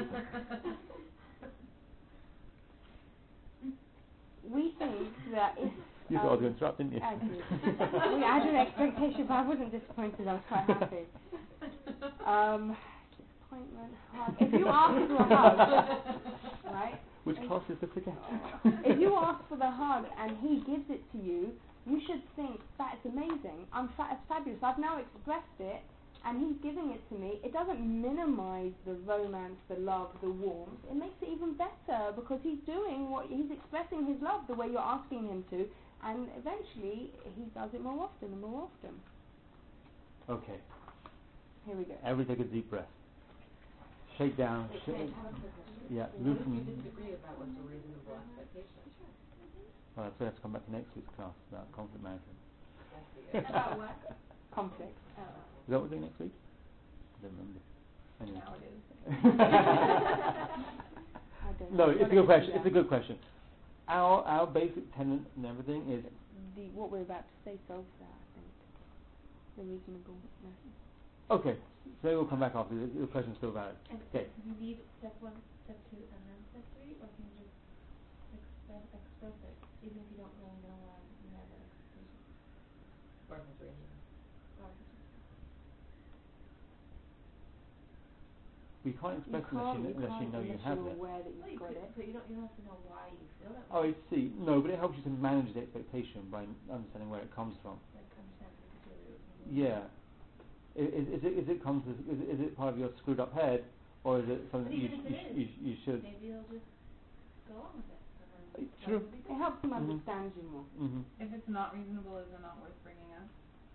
We think that if You thought I was going to interrupt, didn't you? I did. we I had an expectation, but I wasn't disappointed. I was quite happy. Um, disappointment, hug. If you ask for a hug, right? Which class is this again? If you ask asks for the hug and he gives it to you, you should think, that is amazing. I'm fa- it's fabulous. I've now expressed it and he's giving it to me. It doesn't minimize the romance, the love, the warmth. It makes it even better because he's doing what he's expressing his love the way you're asking him to, and eventually he does it more often and more often. Okay. Here we go. Everybody take a deep breath. Shake down. Wait, Shake. can I have a quick question? Yeah. What if you Loosen. disagree about what's a reasonable expectation? Well, that's why I have to come back to next week's class about conflict management. That's the About what? Conflict. Oh. Is that what we're doing next week? I don't remember. Anyway. Now it is. I don't No, know. it's a What good is question. it, It's a um, good question. Our our basic tenet and everything is The, what we're about to say solves that, I think. The reasonableness. okay. So we'll come back after the, the question's still valid. And Okay. do you need step one, step two, and then step three, or can you just express, express it, even if you don't really know why you have that expectation? Or if it's reasonable. Or if it's just- We can't You express unless can't, you, you unless you can't know you unless have you're it. aware that Well, you've you got could, it. but you don't, you don't have to know why you feel that Oh, way. I see. No, but it helps you to manage the expectation by understanding where it comes from. Like, understand if it's really reasonable. Yeah. I- Is, is it is it comes as, is, it, is it part of your screwed up head, or is it something But you, even sh- if you, it sh- you, sh- you should? Maybe you'll just go along with it. And then Uh, life true. will be It good. helps them Mhm. understand you more. Mm-hmm. If it's not reasonable, is it not worth bringing up?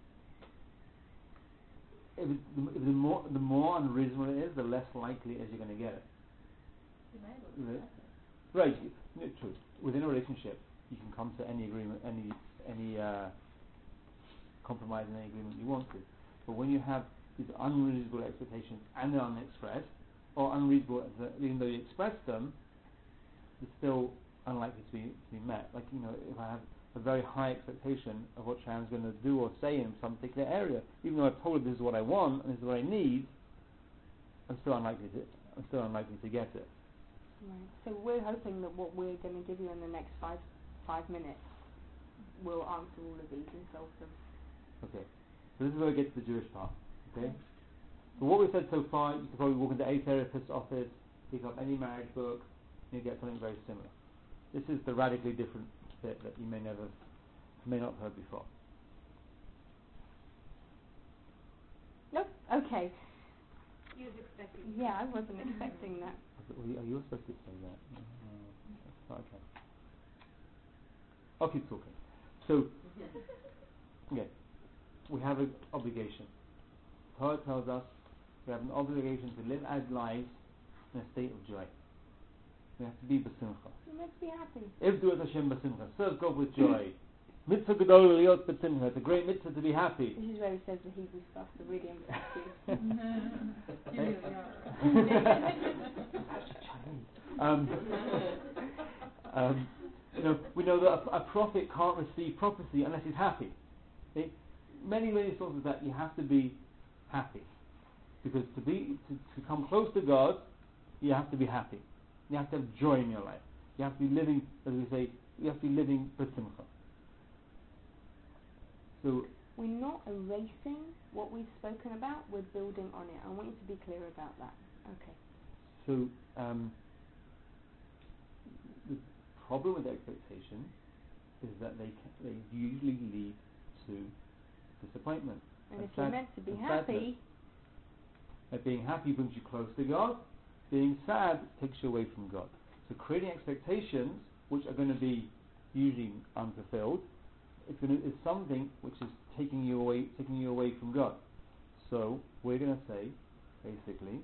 If, it, the, if the more the more unreasonable it is, the less likely it is you're going to get it. You might as well Right. discuss it. Right. you- No, true. Within a relationship, you can come to any agreement, any any uh, compromise, and any agreement you want to. But when you have these unreasonable expectations and they're unexpressed, or unreasonable, as a- even though you express them, they're still unlikely to be to be met. Like, you know, if I have a very high expectation of what Sharon's going to do or say in some particular area, even though I've told her this is what I want and this is what I need, I'm still unlikely to I'm still unlikely to get it. Right. So we're hoping that what we're going to give you in the next five five minutes will answer all of these and solve them. Okay. So this is where we get to the Jewish part. Okay. So what we've said so far, you could probably walk into a therapist's office, pick up any marriage book, and you get something very similar. This is the radically different bit that you may never, may not have heard before. Nope. Okay. He was expecting. Yeah, I wasn't expecting that. Well, you- you were supposed to say that. Uh, okay. I'll keep talking. So, okay, we have an obligation. Torah tells us we have an obligation to live our lives in a state of joy. We have to be b'simcha. You're meant to be happy. Ivdu et Hashem b'simcha. Serve God with joy. Mitzvah gedol liot b'simcha. It's a great mitzvah to be happy. This is where he says the Hebrew stuff, the really impressive. You really are. um, um, you know, we know that a, a prophet can't receive prophecy unless he's happy. Okay? Many, many sources that you have to be happy, because to be to, to come close to God, you have to be happy. You have to have joy in your life. You have to be living, as we say, you have to be living b'simcha. So We're not erasing what we've spoken about, we're building on it. I want you to be clear about that. Okay. So um, the problem with expectation is that they ca- they usually lead to disappointment. And and if you're sad- meant to be and happy, sadness. That being happy brings you close to God. Being sad takes you away from God. So creating expectations which are going to be usually unfulfilled, it's going to, is something which is taking you away, taking you away from God. So we're going to say, basically,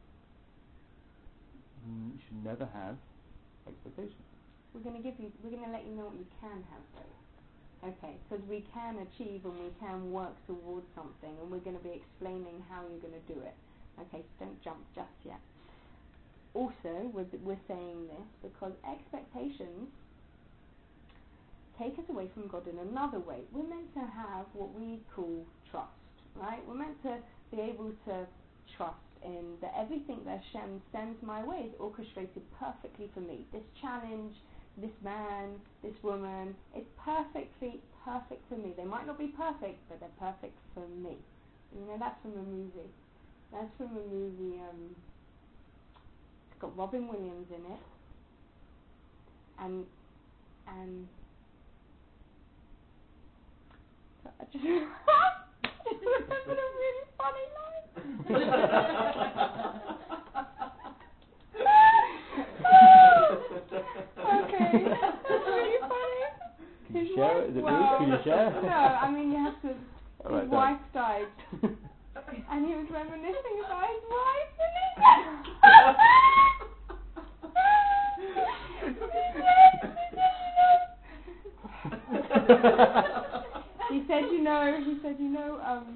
mm, you should never have expectations. we're going to give you, we're going to let you know what you can have though. Okay, because we can achieve and we can work towards something, and we're going to be explaining how you're going to do it. Okay, so don't jump just yet. Also, we're, we're saying this because expectations take us away from God in another way. We're meant to have what we call trust, right? We're meant to be able to trust in that everything that Hashem sends my way is orchestrated perfectly for me. This challenge, this man, this woman, it's perfectly perfect for me. They might not be perfect, but they're perfect for me. You know, that's from a movie. That's from a movie, um, it's got Robin Williams in it. And And so I just, I just remembered a really funny line. Okay, that's really funny. Can you His share wife- it? Is it well, rude? Can you share? No, I mean you have to. His All right, wife done. died, and he was reminiscing about his wife, and he said, he said, you know, he said, you know, um,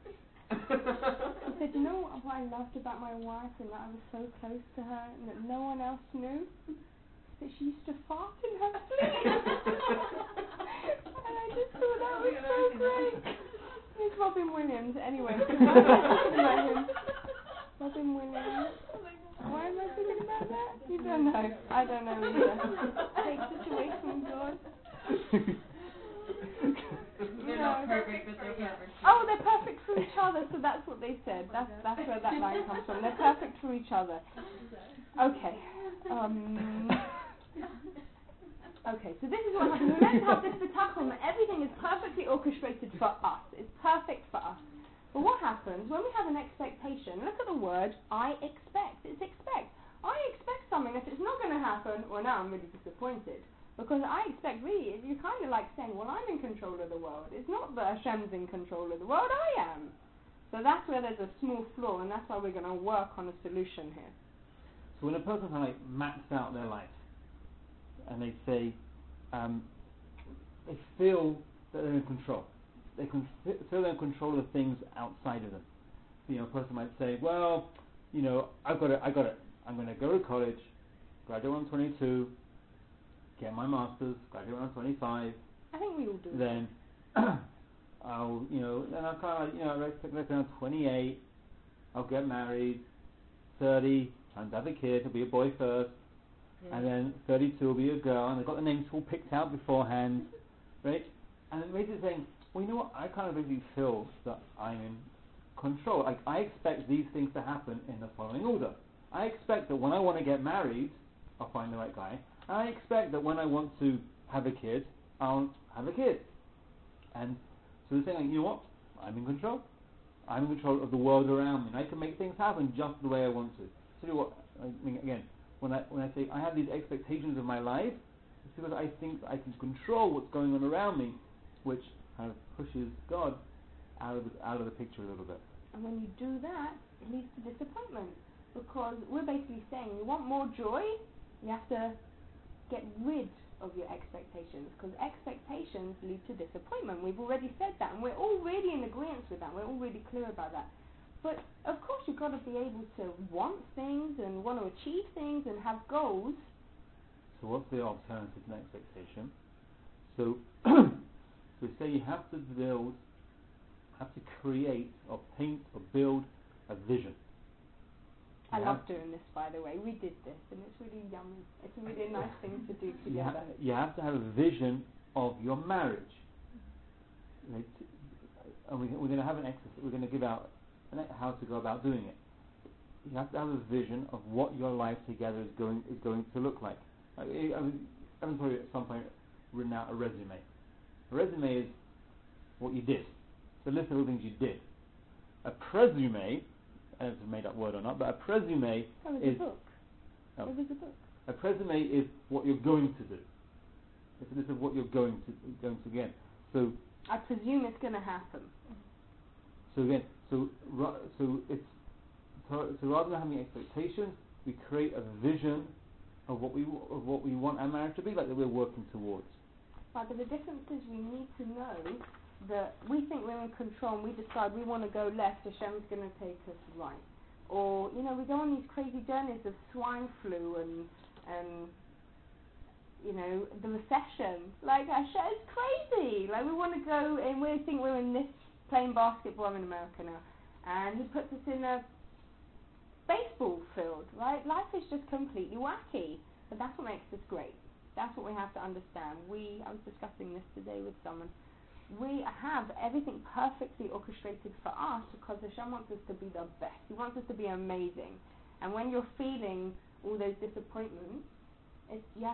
he said, you know what I loved about my wife, and that I was so close to her, and that no one else knew. That she used to fart in her sleep. And I just thought that was so great. It's Robin Williams, anyway. About him. Robin Williams. Why am I thinking about that? You don't know. I don't know either. Takes it away from God. They're No. not perfect, but they're perfect. Oh, they're perfect for each other, so that's what they said. That's that's where that line comes from. They're perfect for each other. Okay. Um... Okay, so this is what happens. We're meant to have this bitachon that everything is perfectly orchestrated for us. It's perfect for us. But what happens when we have an expectation? Look at the word I expect. It's expect. I expect something. If it's not going to happen, well, now I'm really disappointed. Because I expect really, you're kind of like saying, well, I'm in control of the world. It's not that Hashem's in control of the world, I am. So that's where there's a small flaw, and that's why we're going to work on a solution here. So when a person kind of like maps out their life, and they say, um, they feel that they're in control. They can f- feel they're in control of things outside of them. You know, a person might say, well, you know, I've got it, I got it. I'm going to go to college, graduate when I'm twenty-two, get my master's, graduate when I'm twenty-five. I think we all do. Then I'll, you know, then I'll kind of like, you know, let's let's say I'm twenty-eight, I'll get married, thirty, time to have a kid, it'll be a boy first. Yeah. And then thirty-two will be a girl, and they've got the names all picked out beforehand, right? And then basically saying, well, you know what, I kind of really feel that I'm in control. Like, I expect these things to happen in the following order. I expect that when I want to get married, I'll find the right guy. And I expect that when I want to have a kid, I'll have a kid. And so they're saying, like, you know what, I'm in control. I'm in control of the world around me, and I can make things happen just the way I want to. So what, I mean, again, When I when I say I have these expectations of my life, it's because I think I can control what's going on around me, which kind of pushes God out of the, out of the picture a little bit. And when you do that, it leads to disappointment. Because we're basically saying you want more joy, you have to get rid of your expectations. Because expectations lead to disappointment. We've already said that, and we're all really in agreement with that. We're all really clear about that. But of course you've got to be able to want things and want to achieve things and have goals. So what's the alternative to an expectation? So, so we say you have to build, have to create or paint or build a vision. I You love have- doing this, by the way. We did this, and it's really yummy. It's a really nice thing to do You, ha- together. you have to have a vision of your marriage. Right? And we, we're going to have an exercise. We're going to give out how to go about doing it. You have to have a vision of what your life together is going is going to look like. I, I, I haven't probably at some point written out a resume. A resume is what you did. It's a list of all the things you did. A presume, I don't know if it's a made up word or not, but a presume That was is a book. oh, It was a book. a presume is what you're going to do. It's a list of what you're going to going to get. So I presume it's going to happen. So again, so ra- so it's so, so rather than having expectations, we create a vision of what we w- of what we want our marriage to be like, that we're working towards. Right, but the difference is we need to know that we think we're in control and we decide we want to go left, Hashem's going to take us right. Or, you know, we go on these crazy journeys of swine flu and, and you know, the recession. Like, Hashem's crazy. Like, we want to go and we think we're in this playing basketball. I'm in America now. And he puts us in a baseball field, right? Life is just completely wacky. But that's what makes us great. That's what we have to understand. We, I was discussing this today with someone, we have everything perfectly orchestrated for us because Hashem wants us to be the best. He wants us to be amazing. And when you're feeling all those disappointments, it's, you have to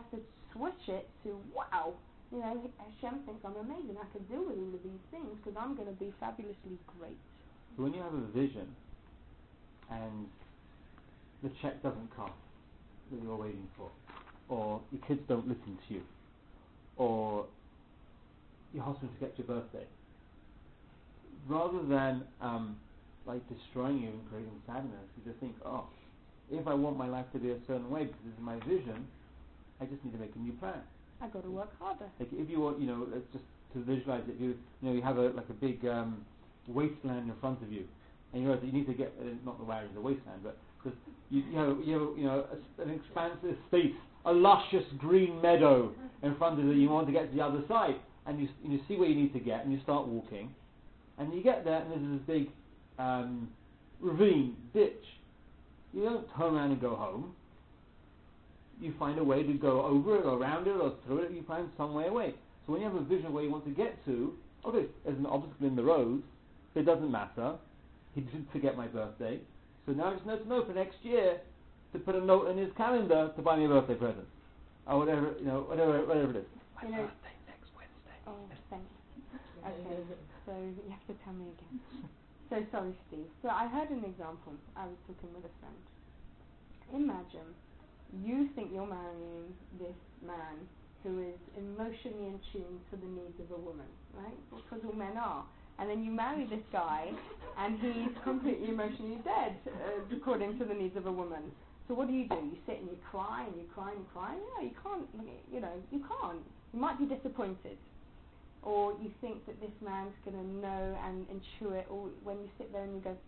switch it to, wow, you know, Hashem thinks I'm amazing. I can deal with all of these things because I'm going to be fabulously great. So when you have a vision and the check doesn't come that you're waiting for, or your kids don't listen to you, or your husband forgets your birthday, rather than um, like destroying you and creating sadness, you just think, oh, if I want my life to be a certain way because this is my vision, I just need to make a new plan. I got to work harder. Like if you want, you know, let's just to visualize it, you you know, you have a like a big um, wasteland in front of you, and you realize that you need to get uh, not the where is the wasteland, but because you you know you know, you know a, an expansive space, a luscious green meadow in front of you. You want to get to the other side, and you you see where you need to get, and you start walking, and you get there, and there's this big um, ravine, ditch. You don't turn around and go home. You find a way to go over it or around it or through it. You find some way away. So when you have a vision of where you want to get to, okay, there's an obstacle in the road. It doesn't matter. He didn't forget my birthday. So now I just know to know for next year to put a note in his calendar to buy me a birthday present. Or whatever, you know, whatever, whatever it is. My You know- birthday next Wednesday. Oh, thanks. Okay, so you have to tell me again. So sorry, Steve. So I heard an example. I was talking with a friend. Imagine you think you're marrying this man who is emotionally in tune to the needs of a woman, right? Because all men are. And then you marry this guy, and he's completely emotionally dead, uh, according to the needs of a woman. So what do you do? You sit and you cry and you cry and you cry. No, you can't. You know, you can't. You might be disappointed. Or you think that this man's going to know and intuit, or when you sit there and you go,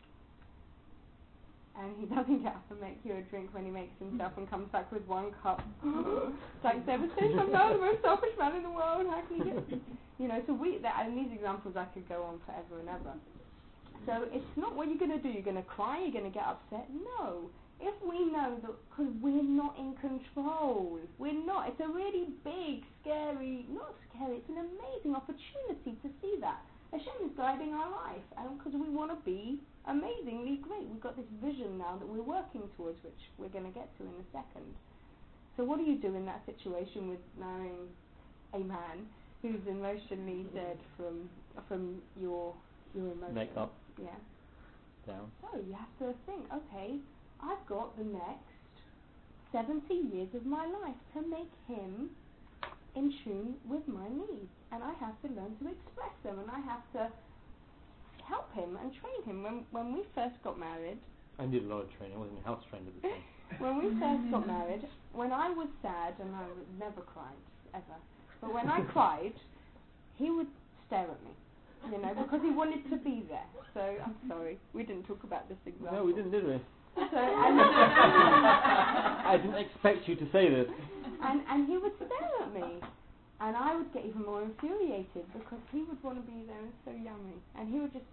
and he doesn't get up and make you a drink when he makes himself and comes back with one cup. It's like devastation. I'm now the most selfish man in the world. How can you get? You know, so we, that, and these examples I could go on forever and ever. So it's not what you're going to do. You're going to cry, you're going to get upset. No. If we know that, because we're not in control. We're not. It's a really big, scary, not scary, it's an amazing opportunity to see that. Hashem is guiding our life, and because we want to be amazingly great. We've got this vision now that we're working towards, which we're going to get to in a second. So what do you do in that situation with marrying a man who's emotionally dead from from your your emotions? Makeup. Yeah. Down. So you have to think, okay, I've got the next seventy years of my life to make him in tune with my needs, and I have to learn to express them, and I have to help him and train him. When when we first got married, I did a lot of training. I wasn't house trained at the time. when we first got married, when I was sad, and I would never cried ever, but when I cried, he would stare at me, you know, because he wanted to be there. So I'm sorry, we didn't talk about this example. No, we didn't, did we? So, and I didn't expect you to say this. And and he would stare at me, and I would get even more infuriated because he would want to be there and so yummy, and he would just.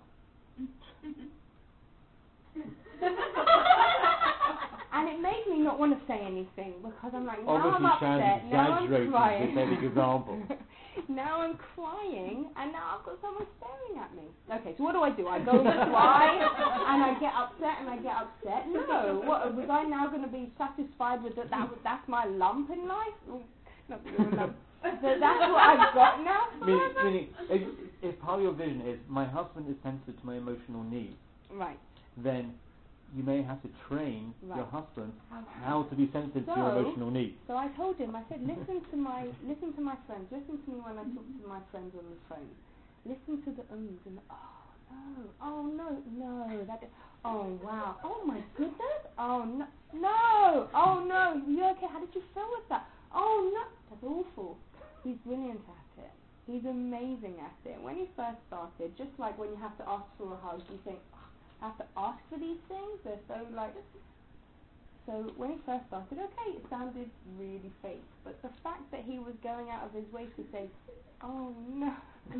And it made me not want to say anything because I'm like, now Obviously, I'm upset, Sharon's now I'm exaggerating crying. this every example. Now I'm crying, and now I've got someone staring at me. Okay, so what do I do? I go and cry, and I get upset, and I get upset. No, what was I now going to be satisfied with that? That was that's my lump in life. Ooh, not really a lump. So that's what I've got now. meaning, meaning if, if part of your vision is my husband is sensitive to my emotional needs, Right. then you may have to train Right. your husband How- how to be sensitive to your So- emotional needs. So I told him, I said, listen to my, listen to my friends, listen to me when I talk to my friends on the phone. Listen to the ums and the, oh no, oh no, no, that, is, oh wow, oh my goodness, oh no, no, oh no, you okay? How did you feel with that? Oh no, that's awful. He's brilliant at it. He's amazing at it. When he first started, just like when you have to ask for a hug, you think, oh, I have to ask for these things. They're so like. So when he first started, okay, it sounded really fake, but the fact that he was going out of his way to say, "Oh no," it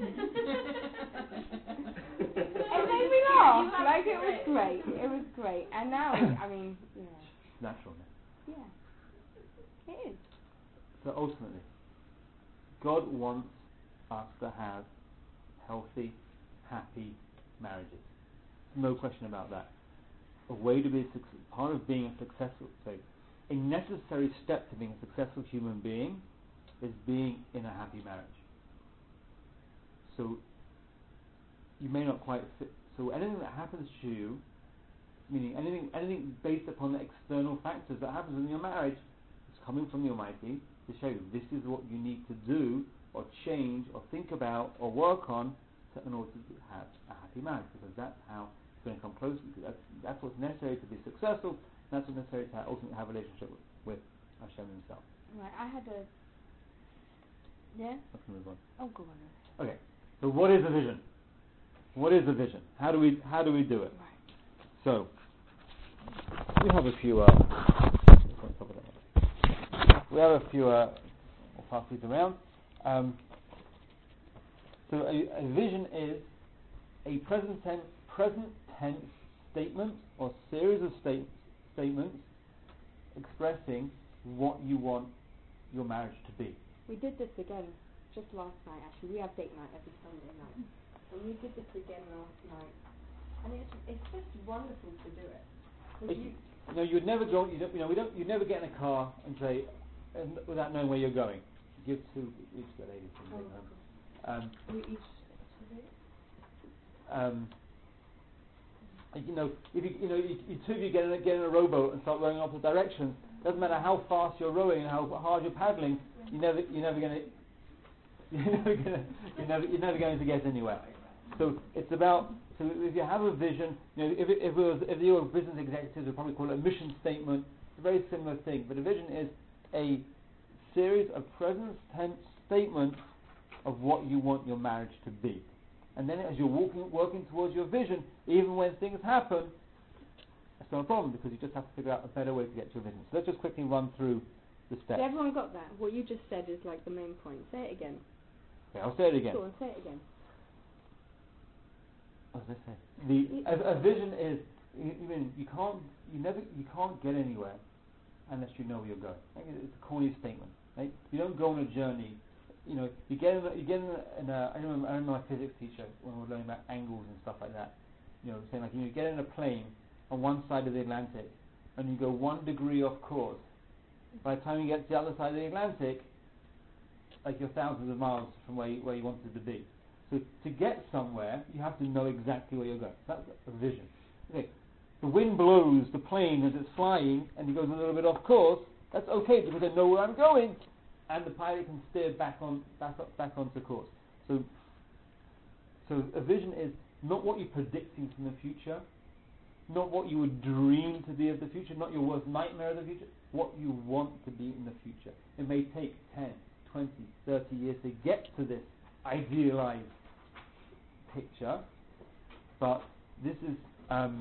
made me laugh. Like it was great. It was great. And now, I mean, yeah, It's natural now. yeah, it is. So ultimately, God wants us to have healthy, happy marriages. No question about that. A way to be success, part of being a successful, so a necessary step to being a successful human being is being in a happy marriage. So you may not quite fit. So anything that happens to you, meaning anything anything based upon the external factors that happens in your marriage, is coming from the Almighty to show you this is what you need to do or change or think about or work on to, in order to have a happy marriage, because that's how it's going to come close. That's, that's what's necessary to be successful. And that's what's necessary to ultimately have a relationship with, with Hashem himself. Right, I had a... Yeah? Let's move on. Oh, go on. Okay, so what is a vision? What is a vision? How do we how do we do it? Right. So we have a few. Uh, we have a few. Uh, we'll pass these around. Um, so a, a vision is a present tense present tense statement or series of state, statements expressing what you want your marriage to be. We did this again just last night, actually. We have date night every Sunday night. And we did this again last night. And it's, it's just wonderful to do it. 'Cause It, you, you know, you'd never go. You, don't, you know, we don't. You'd never get in a car and say, uh, without knowing where you're going. Give two each to the lady. Oh, Um, we each... um, you know, if you, you know, you, you two of you get in, a, get in a rowboat and start rowing in opposite directions. Doesn't matter how fast you're rowing and how hard you're paddling. You never, you're never going to. You're never going to. You're never, you're never going to get anywhere. So it's about. So if you have a vision, you know, if it, if it was, if you were business executives, we'd probably call it a mission statement. It's a very similar thing, but a vision is a series of present tense statements of what you want your marriage to be. And then as you're walking, working towards your vision, even when things happen, that's not a problem, because you just have to figure out a better way to get to your vision. So let's just quickly run through the steps. Has everyone got that? What you just said is like the main point. Say it again. Okay, I'll say it again. Go on, say it again. What did I say? The a, a vision is you, you mean you can't you never you can't get anywhere unless you know where you're going. Like, it's a corny statement, right? You don't go on a journey. You know, you get in a, you get in a, in a I remember I remember my physics teacher when we were learning about angles and stuff like that. You know, saying like you, know, you get in a plane on one side of the Atlantic and you go one degree off course. By the time you get to the other side of the Atlantic, like you're thousands of miles from where you, where you wanted to be. So to get somewhere, you have to know exactly where you're going. That's a vision. Okay. The wind blows the plane as it's flying and it goes a little bit off course. That's okay because I know where I'm going, and the pilot can steer back on back up, back onto course. So, so a vision is not what you're predicting from the future, not what you would dream to be of the future, not your worst nightmare of the future. What you want to be in the future. It may take ten, twenty, thirty years to get to this idealized picture, but this is um,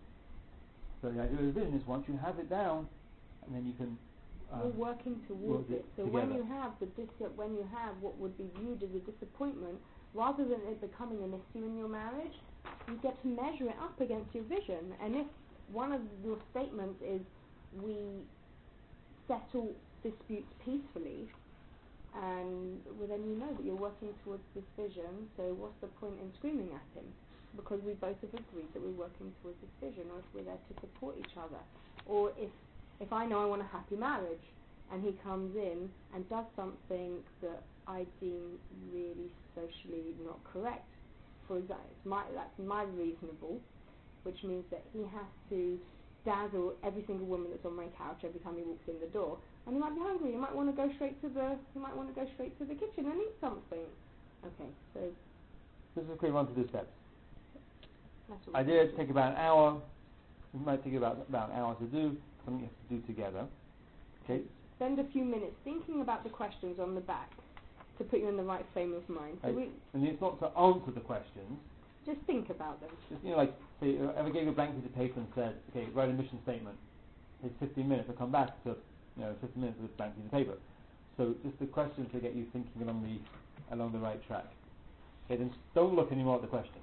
so the idea of the vision is once you have it down, and then you can. Um, We're working towards work it. So together. when you have the dis- when you have what would be viewed as a disappointment, rather than it becoming an issue in your marriage, you get to measure it up against your vision. And if one of your statements is we settle disputes peacefully, and well, then you know that you're working towards this vision, so what's the point in screaming at him? Because we both have agreed that we're working towards this vision, or if we're there to support each other. Or if, if I know I want a happy marriage, and he comes in and does something that I deem really socially not correct, for example, it's my, that's my reasonable, which means that he has to dazzle every single woman that's on my couch every time he walks in the door, and he might be hungry. He might want to go straight to the. He might want to go straight to the kitchen and eat something. Okay, so This is a quick run through the steps. that's what Idea take about an hour. It might take about about an hour to do. Something you have to do together. Okay. Spend a few minutes thinking about the questions on the back to put you in the right frame of mind. So Right. we And it's not to answer the questions. just think about them. Just, you know, like, say, if I ever gave you a blank piece of paper and said, okay, write a mission statement. It's fifteen minutes. I'll come back to, you know, fifteen minutes with a blank piece of paper. So just the questions to get you thinking along the along the right track. Okay, then don't look anymore at the questions.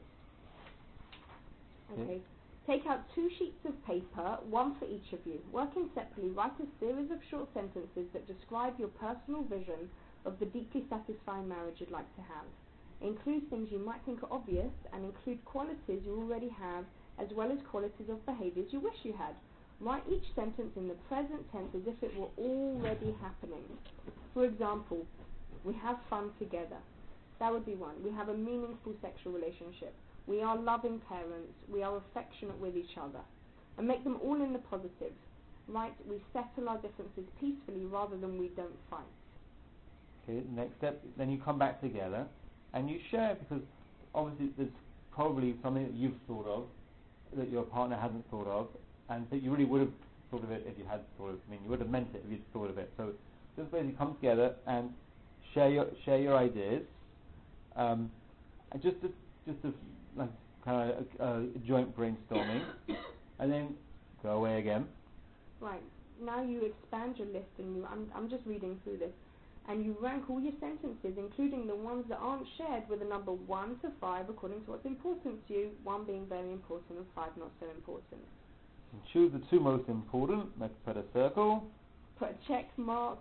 Okay. Take out two sheets of paper, one for each of you. Working separately, write a series of short sentences that describe your personal vision of the deeply satisfying marriage you'd like to have. Include things you might think are obvious, and include qualities you already have, as well as qualities of behaviours you wish you had. Write each sentence in the present tense as if it were already happening. For example, we have fun together. That would be one. We have a meaningful sexual relationship. We are loving parents. We are affectionate with each other. And make them all in the positive. Right? We settle our differences peacefully rather than we don't fight. Okay, next step, then you come back together and you share, because obviously there's probably something that you've thought of that your partner hasn't thought of, and that you really would have thought of it if you had thought of it. I mean, you would have meant it if you'd thought of it. So just basically come together and share your share your ideas, um, and just to, just to, like kind of a, a joint brainstorming, and then go away again. Right. Now you expand your list, and you. I'm I'm just reading through this. And you rank all your sentences, including the ones that aren't shared, with a number one to five according to what's important to you, one being very important and five not so important. And choose the two most important, let's put a circle. Put a check mark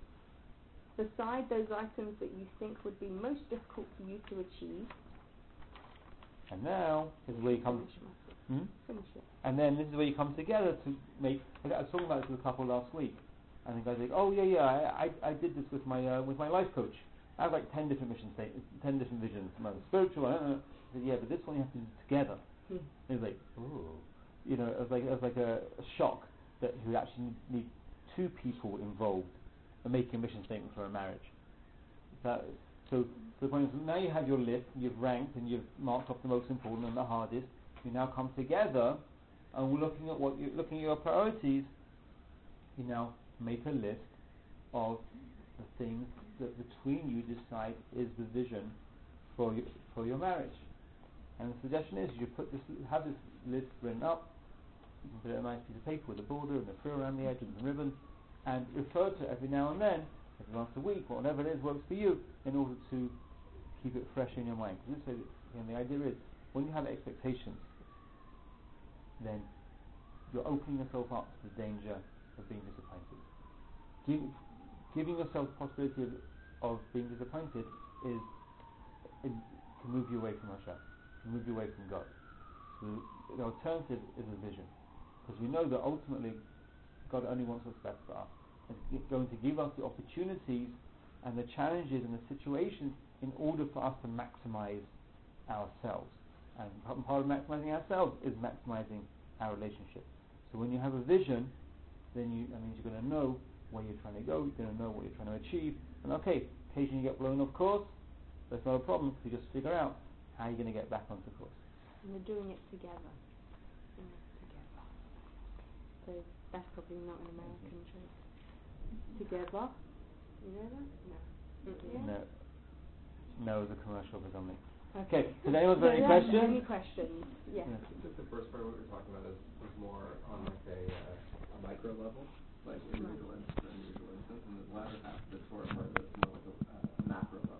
beside those items that you think would be most difficult for you to achieve. And now, this is where you come... Finish, Hmm? Finish it. And then this is where you come together to make... I was talking about this with a couple last week. And the guy's like, oh yeah, yeah, I, I, I did this with my uh, with my life coach. I have like ten different mission statements, ten different visions. My spiritual, I don't know. I said, yeah, but this one you have to do together. Hmm. He was like, oh, you know, it was like it was like a, a shock that he would actually need two people involved in making a mission statement for a marriage. That, so the point is, now you have your list, and you've ranked, and you've marked off the most important and the hardest. You now come together, and we're looking at what you looking at your priorities. You now make a list of the things that between you decide is the vision for your, for your marriage. And the suggestion is you put this, have this list written up. You can put it on a nice piece of paper with a border and a frill around the edge and some ribbon, and refer to it every now and then, every once a week, or whatever it is works for you, in order to keep it fresh in your mind. Because this way, again, the idea is when you have expectations, then you're opening yourself up to the danger of being disappointed. Give, giving yourself the possibility of, of being disappointed is it can move you away from Hashem, can move you away from God. So the alternative is a vision, because we know that ultimately God only wants what's best for us. It's going to give us the opportunities and the challenges and the situations in order for us to maximize ourselves. And part of maximizing ourselves is maximizing our relationship. So when you have a vision, then you, that means you're going to know where you're trying to go, you're going to know what you're trying to achieve. And okay, occasionally you get blown off course, that's not a problem, because you just figure out how you're going to get back onto course. And you're doing it together. Doing it together. So that's probably not an American joke. Together. You know that? No. Yeah. No. No is a commercial for something. Okay, does anyone have any yeah, questions? Any questions? Yes. Yeah. Just the first part of what we're talking about is, is more on like a, uh, a micro level, like individual instance or individual instance, and the latter half of the Torah part that's